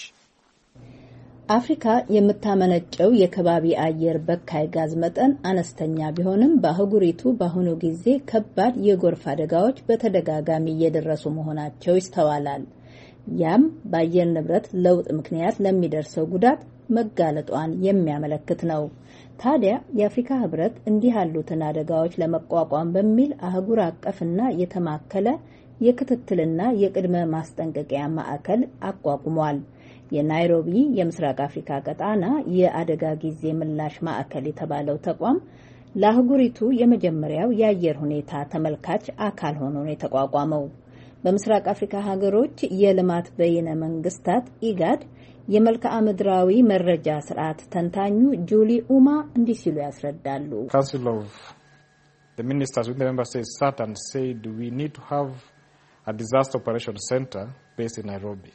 አፍሪካ የምታመነጨው የከባቢ አየር በካይ ጋዝ መጠን አነስተኛ ቢሆንም በአህጉሪቱ በአሁኑ ጊዜ ከባድ የጎርፍ አደጋዎች በተደጋጋሚ እየደረሱ መሆናቸው ይስተዋላል። ያም በአየር ንብረት ለውጥ ምክንያት ለሚደርሰው ጉዳት መጋለጧን የሚያመለክት ነው። ታዲያ የአፍሪካ ሕብረት እንዲህ ያሉትን አደጋዎች ለመቋቋም በሚል አህጉር አቀፍና የተማከለ የክትትልና የቅድመ ማስጠንቀቂያ ማዕከል አቋቁሟል። የናይሮቢ የምስራቅ አፍሪካ ቀጣና የአደጋ ጊዜ ምላሽ ማዕከል የተባለው ተቋም ለአህጉሪቱ የመጀመሪያው የአየር ሁኔታ ተመልካች አካል ሆኖ ነው የተቋቋመው። በምስራቅ አፍሪካ ሀገሮች የልማት በይነ መንግስታት ኢጋድ የመልክዓ ምድራዊ መረጃ ስርዓት ተንታኙ ጁሊ ኡማ እንዲህ ሲሉ ያስረዳሉ። Council of the Ministers with the member states sat and said we need to have a disaster operation center based in Nairobi.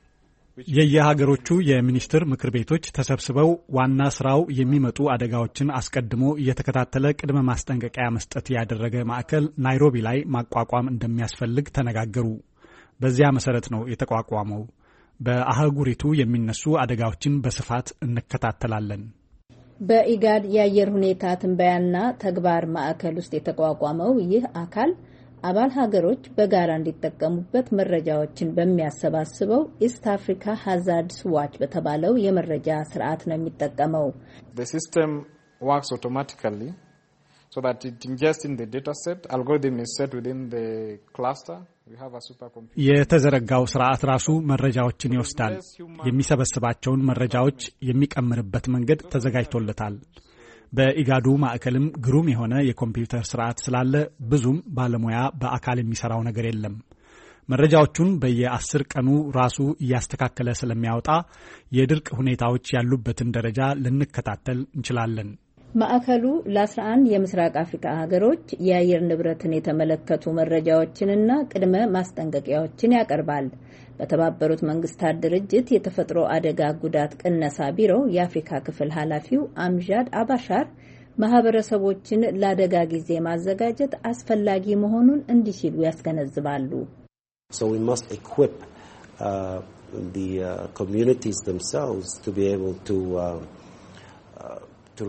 የየሀገሮቹ የሚኒስትር ምክር ቤቶች ተሰብስበው ዋና ስራው የሚመጡ አደጋዎችን አስቀድሞ እየተከታተለ ቅድመ ማስጠንቀቂያ መስጠት ያደረገ ማዕከል ናይሮቢ ላይ ማቋቋም እንደሚያስፈልግ ተነጋገሩ። በዚያ መሰረት ነው የተቋቋመው። በአህጉሪቱ የሚነሱ አደጋዎችን በስፋት እንከታተላለን። በኢጋድ የአየር ሁኔታ ትንበያና ተግባር ማዕከል ውስጥ የተቋቋመው ይህ አካል አባል ሀገሮች በጋራ እንዲጠቀሙበት መረጃዎችን በሚያሰባስበው ኢስት አፍሪካ ሃዛርድስ ዋች በተባለው የመረጃ ስርዓት ነው የሚጠቀመው። The system works automatically so that it ingests in the data set. Algorithm is set within the cluster. We have a supercomputer. የተዘረጋው ስርዓት ራሱ መረጃዎችን ይወስዳል። የሚሰበስባቸውን መረጃዎች የሚቀምርበት መንገድ ተዘጋጅቶለታል። በኢጋዱ ማዕከልም ግሩም የሆነ የኮምፒውተር ስርዓት ስላለ ብዙም ባለሙያ በአካል የሚሰራው ነገር የለም። መረጃዎቹን በየአስር ቀኑ ራሱ እያስተካከለ ስለሚያወጣ የድርቅ ሁኔታዎች ያሉበትን ደረጃ ልንከታተል እንችላለን። ማዕከሉ ለአስራ አንድ የምስራቅ አፍሪካ ሀገሮች የአየር ንብረትን የተመለከቱ መረጃዎችንና ቅድመ ማስጠንቀቂያዎችን ያቀርባል። በተባበሩት መንግስታት ድርጅት የተፈጥሮ አደጋ ጉዳት ቅነሳ ቢሮ የአፍሪካ ክፍል ኃላፊው አምጃድ አባሻር ማህበረሰቦችን ለአደጋ ጊዜ ማዘጋጀት አስፈላጊ መሆኑን እንዲህ ሲሉ ያስገነዝባሉ። So we must equip uh, the uh, communities themselves to be able to uh, uh,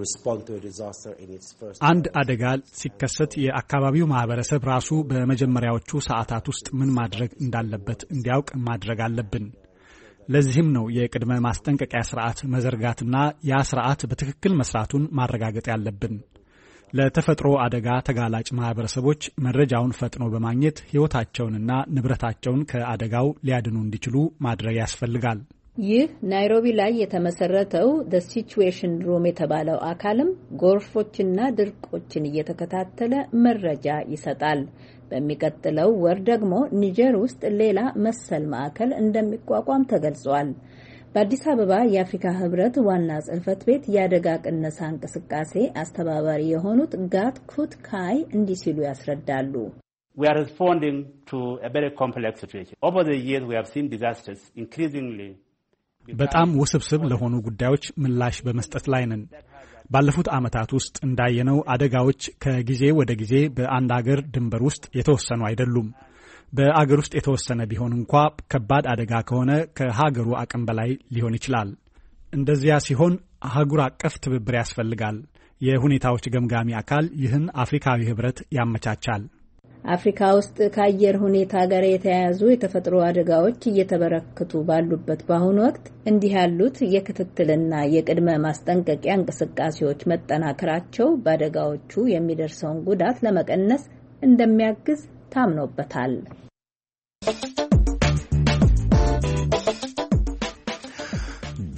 አንድ አደጋ ሲከሰት የአካባቢው ማህበረሰብ ራሱ በመጀመሪያዎቹ ሰዓታት ውስጥ ምን ማድረግ እንዳለበት እንዲያውቅ ማድረግ አለብን። ለዚህም ነው የቅድመ ማስጠንቀቂያ ስርዓት መዘርጋትና ያ ስርዓት በትክክል መስራቱን ማረጋገጥ ያለብን። ለተፈጥሮ አደጋ ተጋላጭ ማህበረሰቦች መረጃውን ፈጥኖ በማግኘት ህይወታቸውንና ንብረታቸውን ከአደጋው ሊያድኑ እንዲችሉ ማድረግ ያስፈልጋል። ይህ ናይሮቢ ላይ የተመሰረተው The Situation Room የተባለው አካልም ጎርፎችና ድርቆችን እየተከታተለ መረጃ ይሰጣል። በሚቀጥለው ወር ደግሞ ኒጀር ውስጥ ሌላ መሰል ማዕከል እንደሚቋቋም ተገልጿል። በአዲስ አበባ የአፍሪካ ህብረት ዋና ጽሕፈት ቤት የአደጋ ቅነሳ እንቅስቃሴ አስተባባሪ የሆኑት ጋት ኩት ካይ እንዲህ ሲሉ ያስረዳሉ። We are responding to a very complex situation. Over the years we have seen disasters increasingly በጣም ውስብስብ ለሆኑ ጉዳዮች ምላሽ በመስጠት ላይ ነን። ባለፉት ዓመታት ውስጥ እንዳየነው አደጋዎች ከጊዜ ወደ ጊዜ በአንድ አገር ድንበር ውስጥ የተወሰኑ አይደሉም። በአገር ውስጥ የተወሰነ ቢሆን እንኳ ከባድ አደጋ ከሆነ ከሀገሩ አቅም በላይ ሊሆን ይችላል። እንደዚያ ሲሆን አህጉር አቀፍ ትብብር ያስፈልጋል። የሁኔታዎች ገምጋሚ አካል ይህን አፍሪካዊ ህብረት ያመቻቻል። አፍሪካ ውስጥ ከአየር ሁኔታ ጋር የተያያዙ የተፈጥሮ አደጋዎች እየተበረከቱ ባሉበት በአሁኑ ወቅት እንዲህ ያሉት የክትትልና የቅድመ ማስጠንቀቂያ እንቅስቃሴዎች መጠናከራቸው በአደጋዎቹ የሚደርሰውን ጉዳት ለመቀነስ እንደሚያግዝ ታምኖበታል።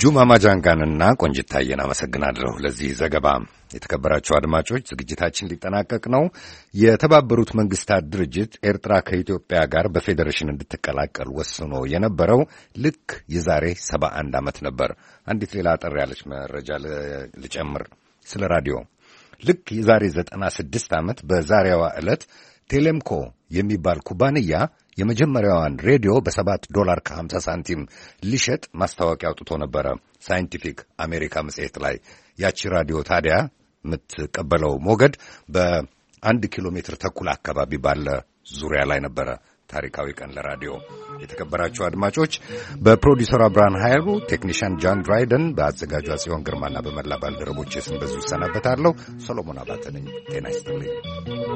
ጁማ ማጃንጋንና ቆንጅታየን አመሰግናለሁ ለዚህ ዘገባ። የተከበራችሁ አድማጮች ዝግጅታችን ሊጠናቀቅ ነው። የተባበሩት መንግስታት ድርጅት ኤርትራ ከኢትዮጵያ ጋር በፌዴሬሽን እንድትቀላቀል ወስኖ የነበረው ልክ የዛሬ ሰባ አንድ ዓመት ነበር። አንዲት ሌላ አጠር ያለች መረጃ ልጨምር ስለ ራዲዮ። ልክ የዛሬ ዘጠና ስድስት ዓመት በዛሬዋ ዕለት ቴሌምኮ የሚባል ኩባንያ የመጀመሪያዋን ሬዲዮ በሰባት ዶላር ከሀምሳ ሳንቲም ሊሸጥ ማስታወቂያ አውጥቶ ነበረ ሳይንቲፊክ አሜሪካ መጽሔት ላይ። ያቺ ራዲዮ ታዲያ የምትቀበለው ሞገድ በአንድ ኪሎ ሜትር ተኩል አካባቢ ባለ ዙሪያ ላይ ነበረ። ታሪካዊ ቀን ለራዲዮ። የተከበራችሁ አድማጮች በፕሮዲውሰር ብርሃን ኃይሉ፣ ቴክኒሻን ጃን ድራይደን፣ በአዘጋጇ ጽዮን ግርማና በመላ ባልደረቦች ስም በዚሁ እሰናበታለሁ። ሰሎሞን አባተ ነኝ። ጤና ይስጥልኝ።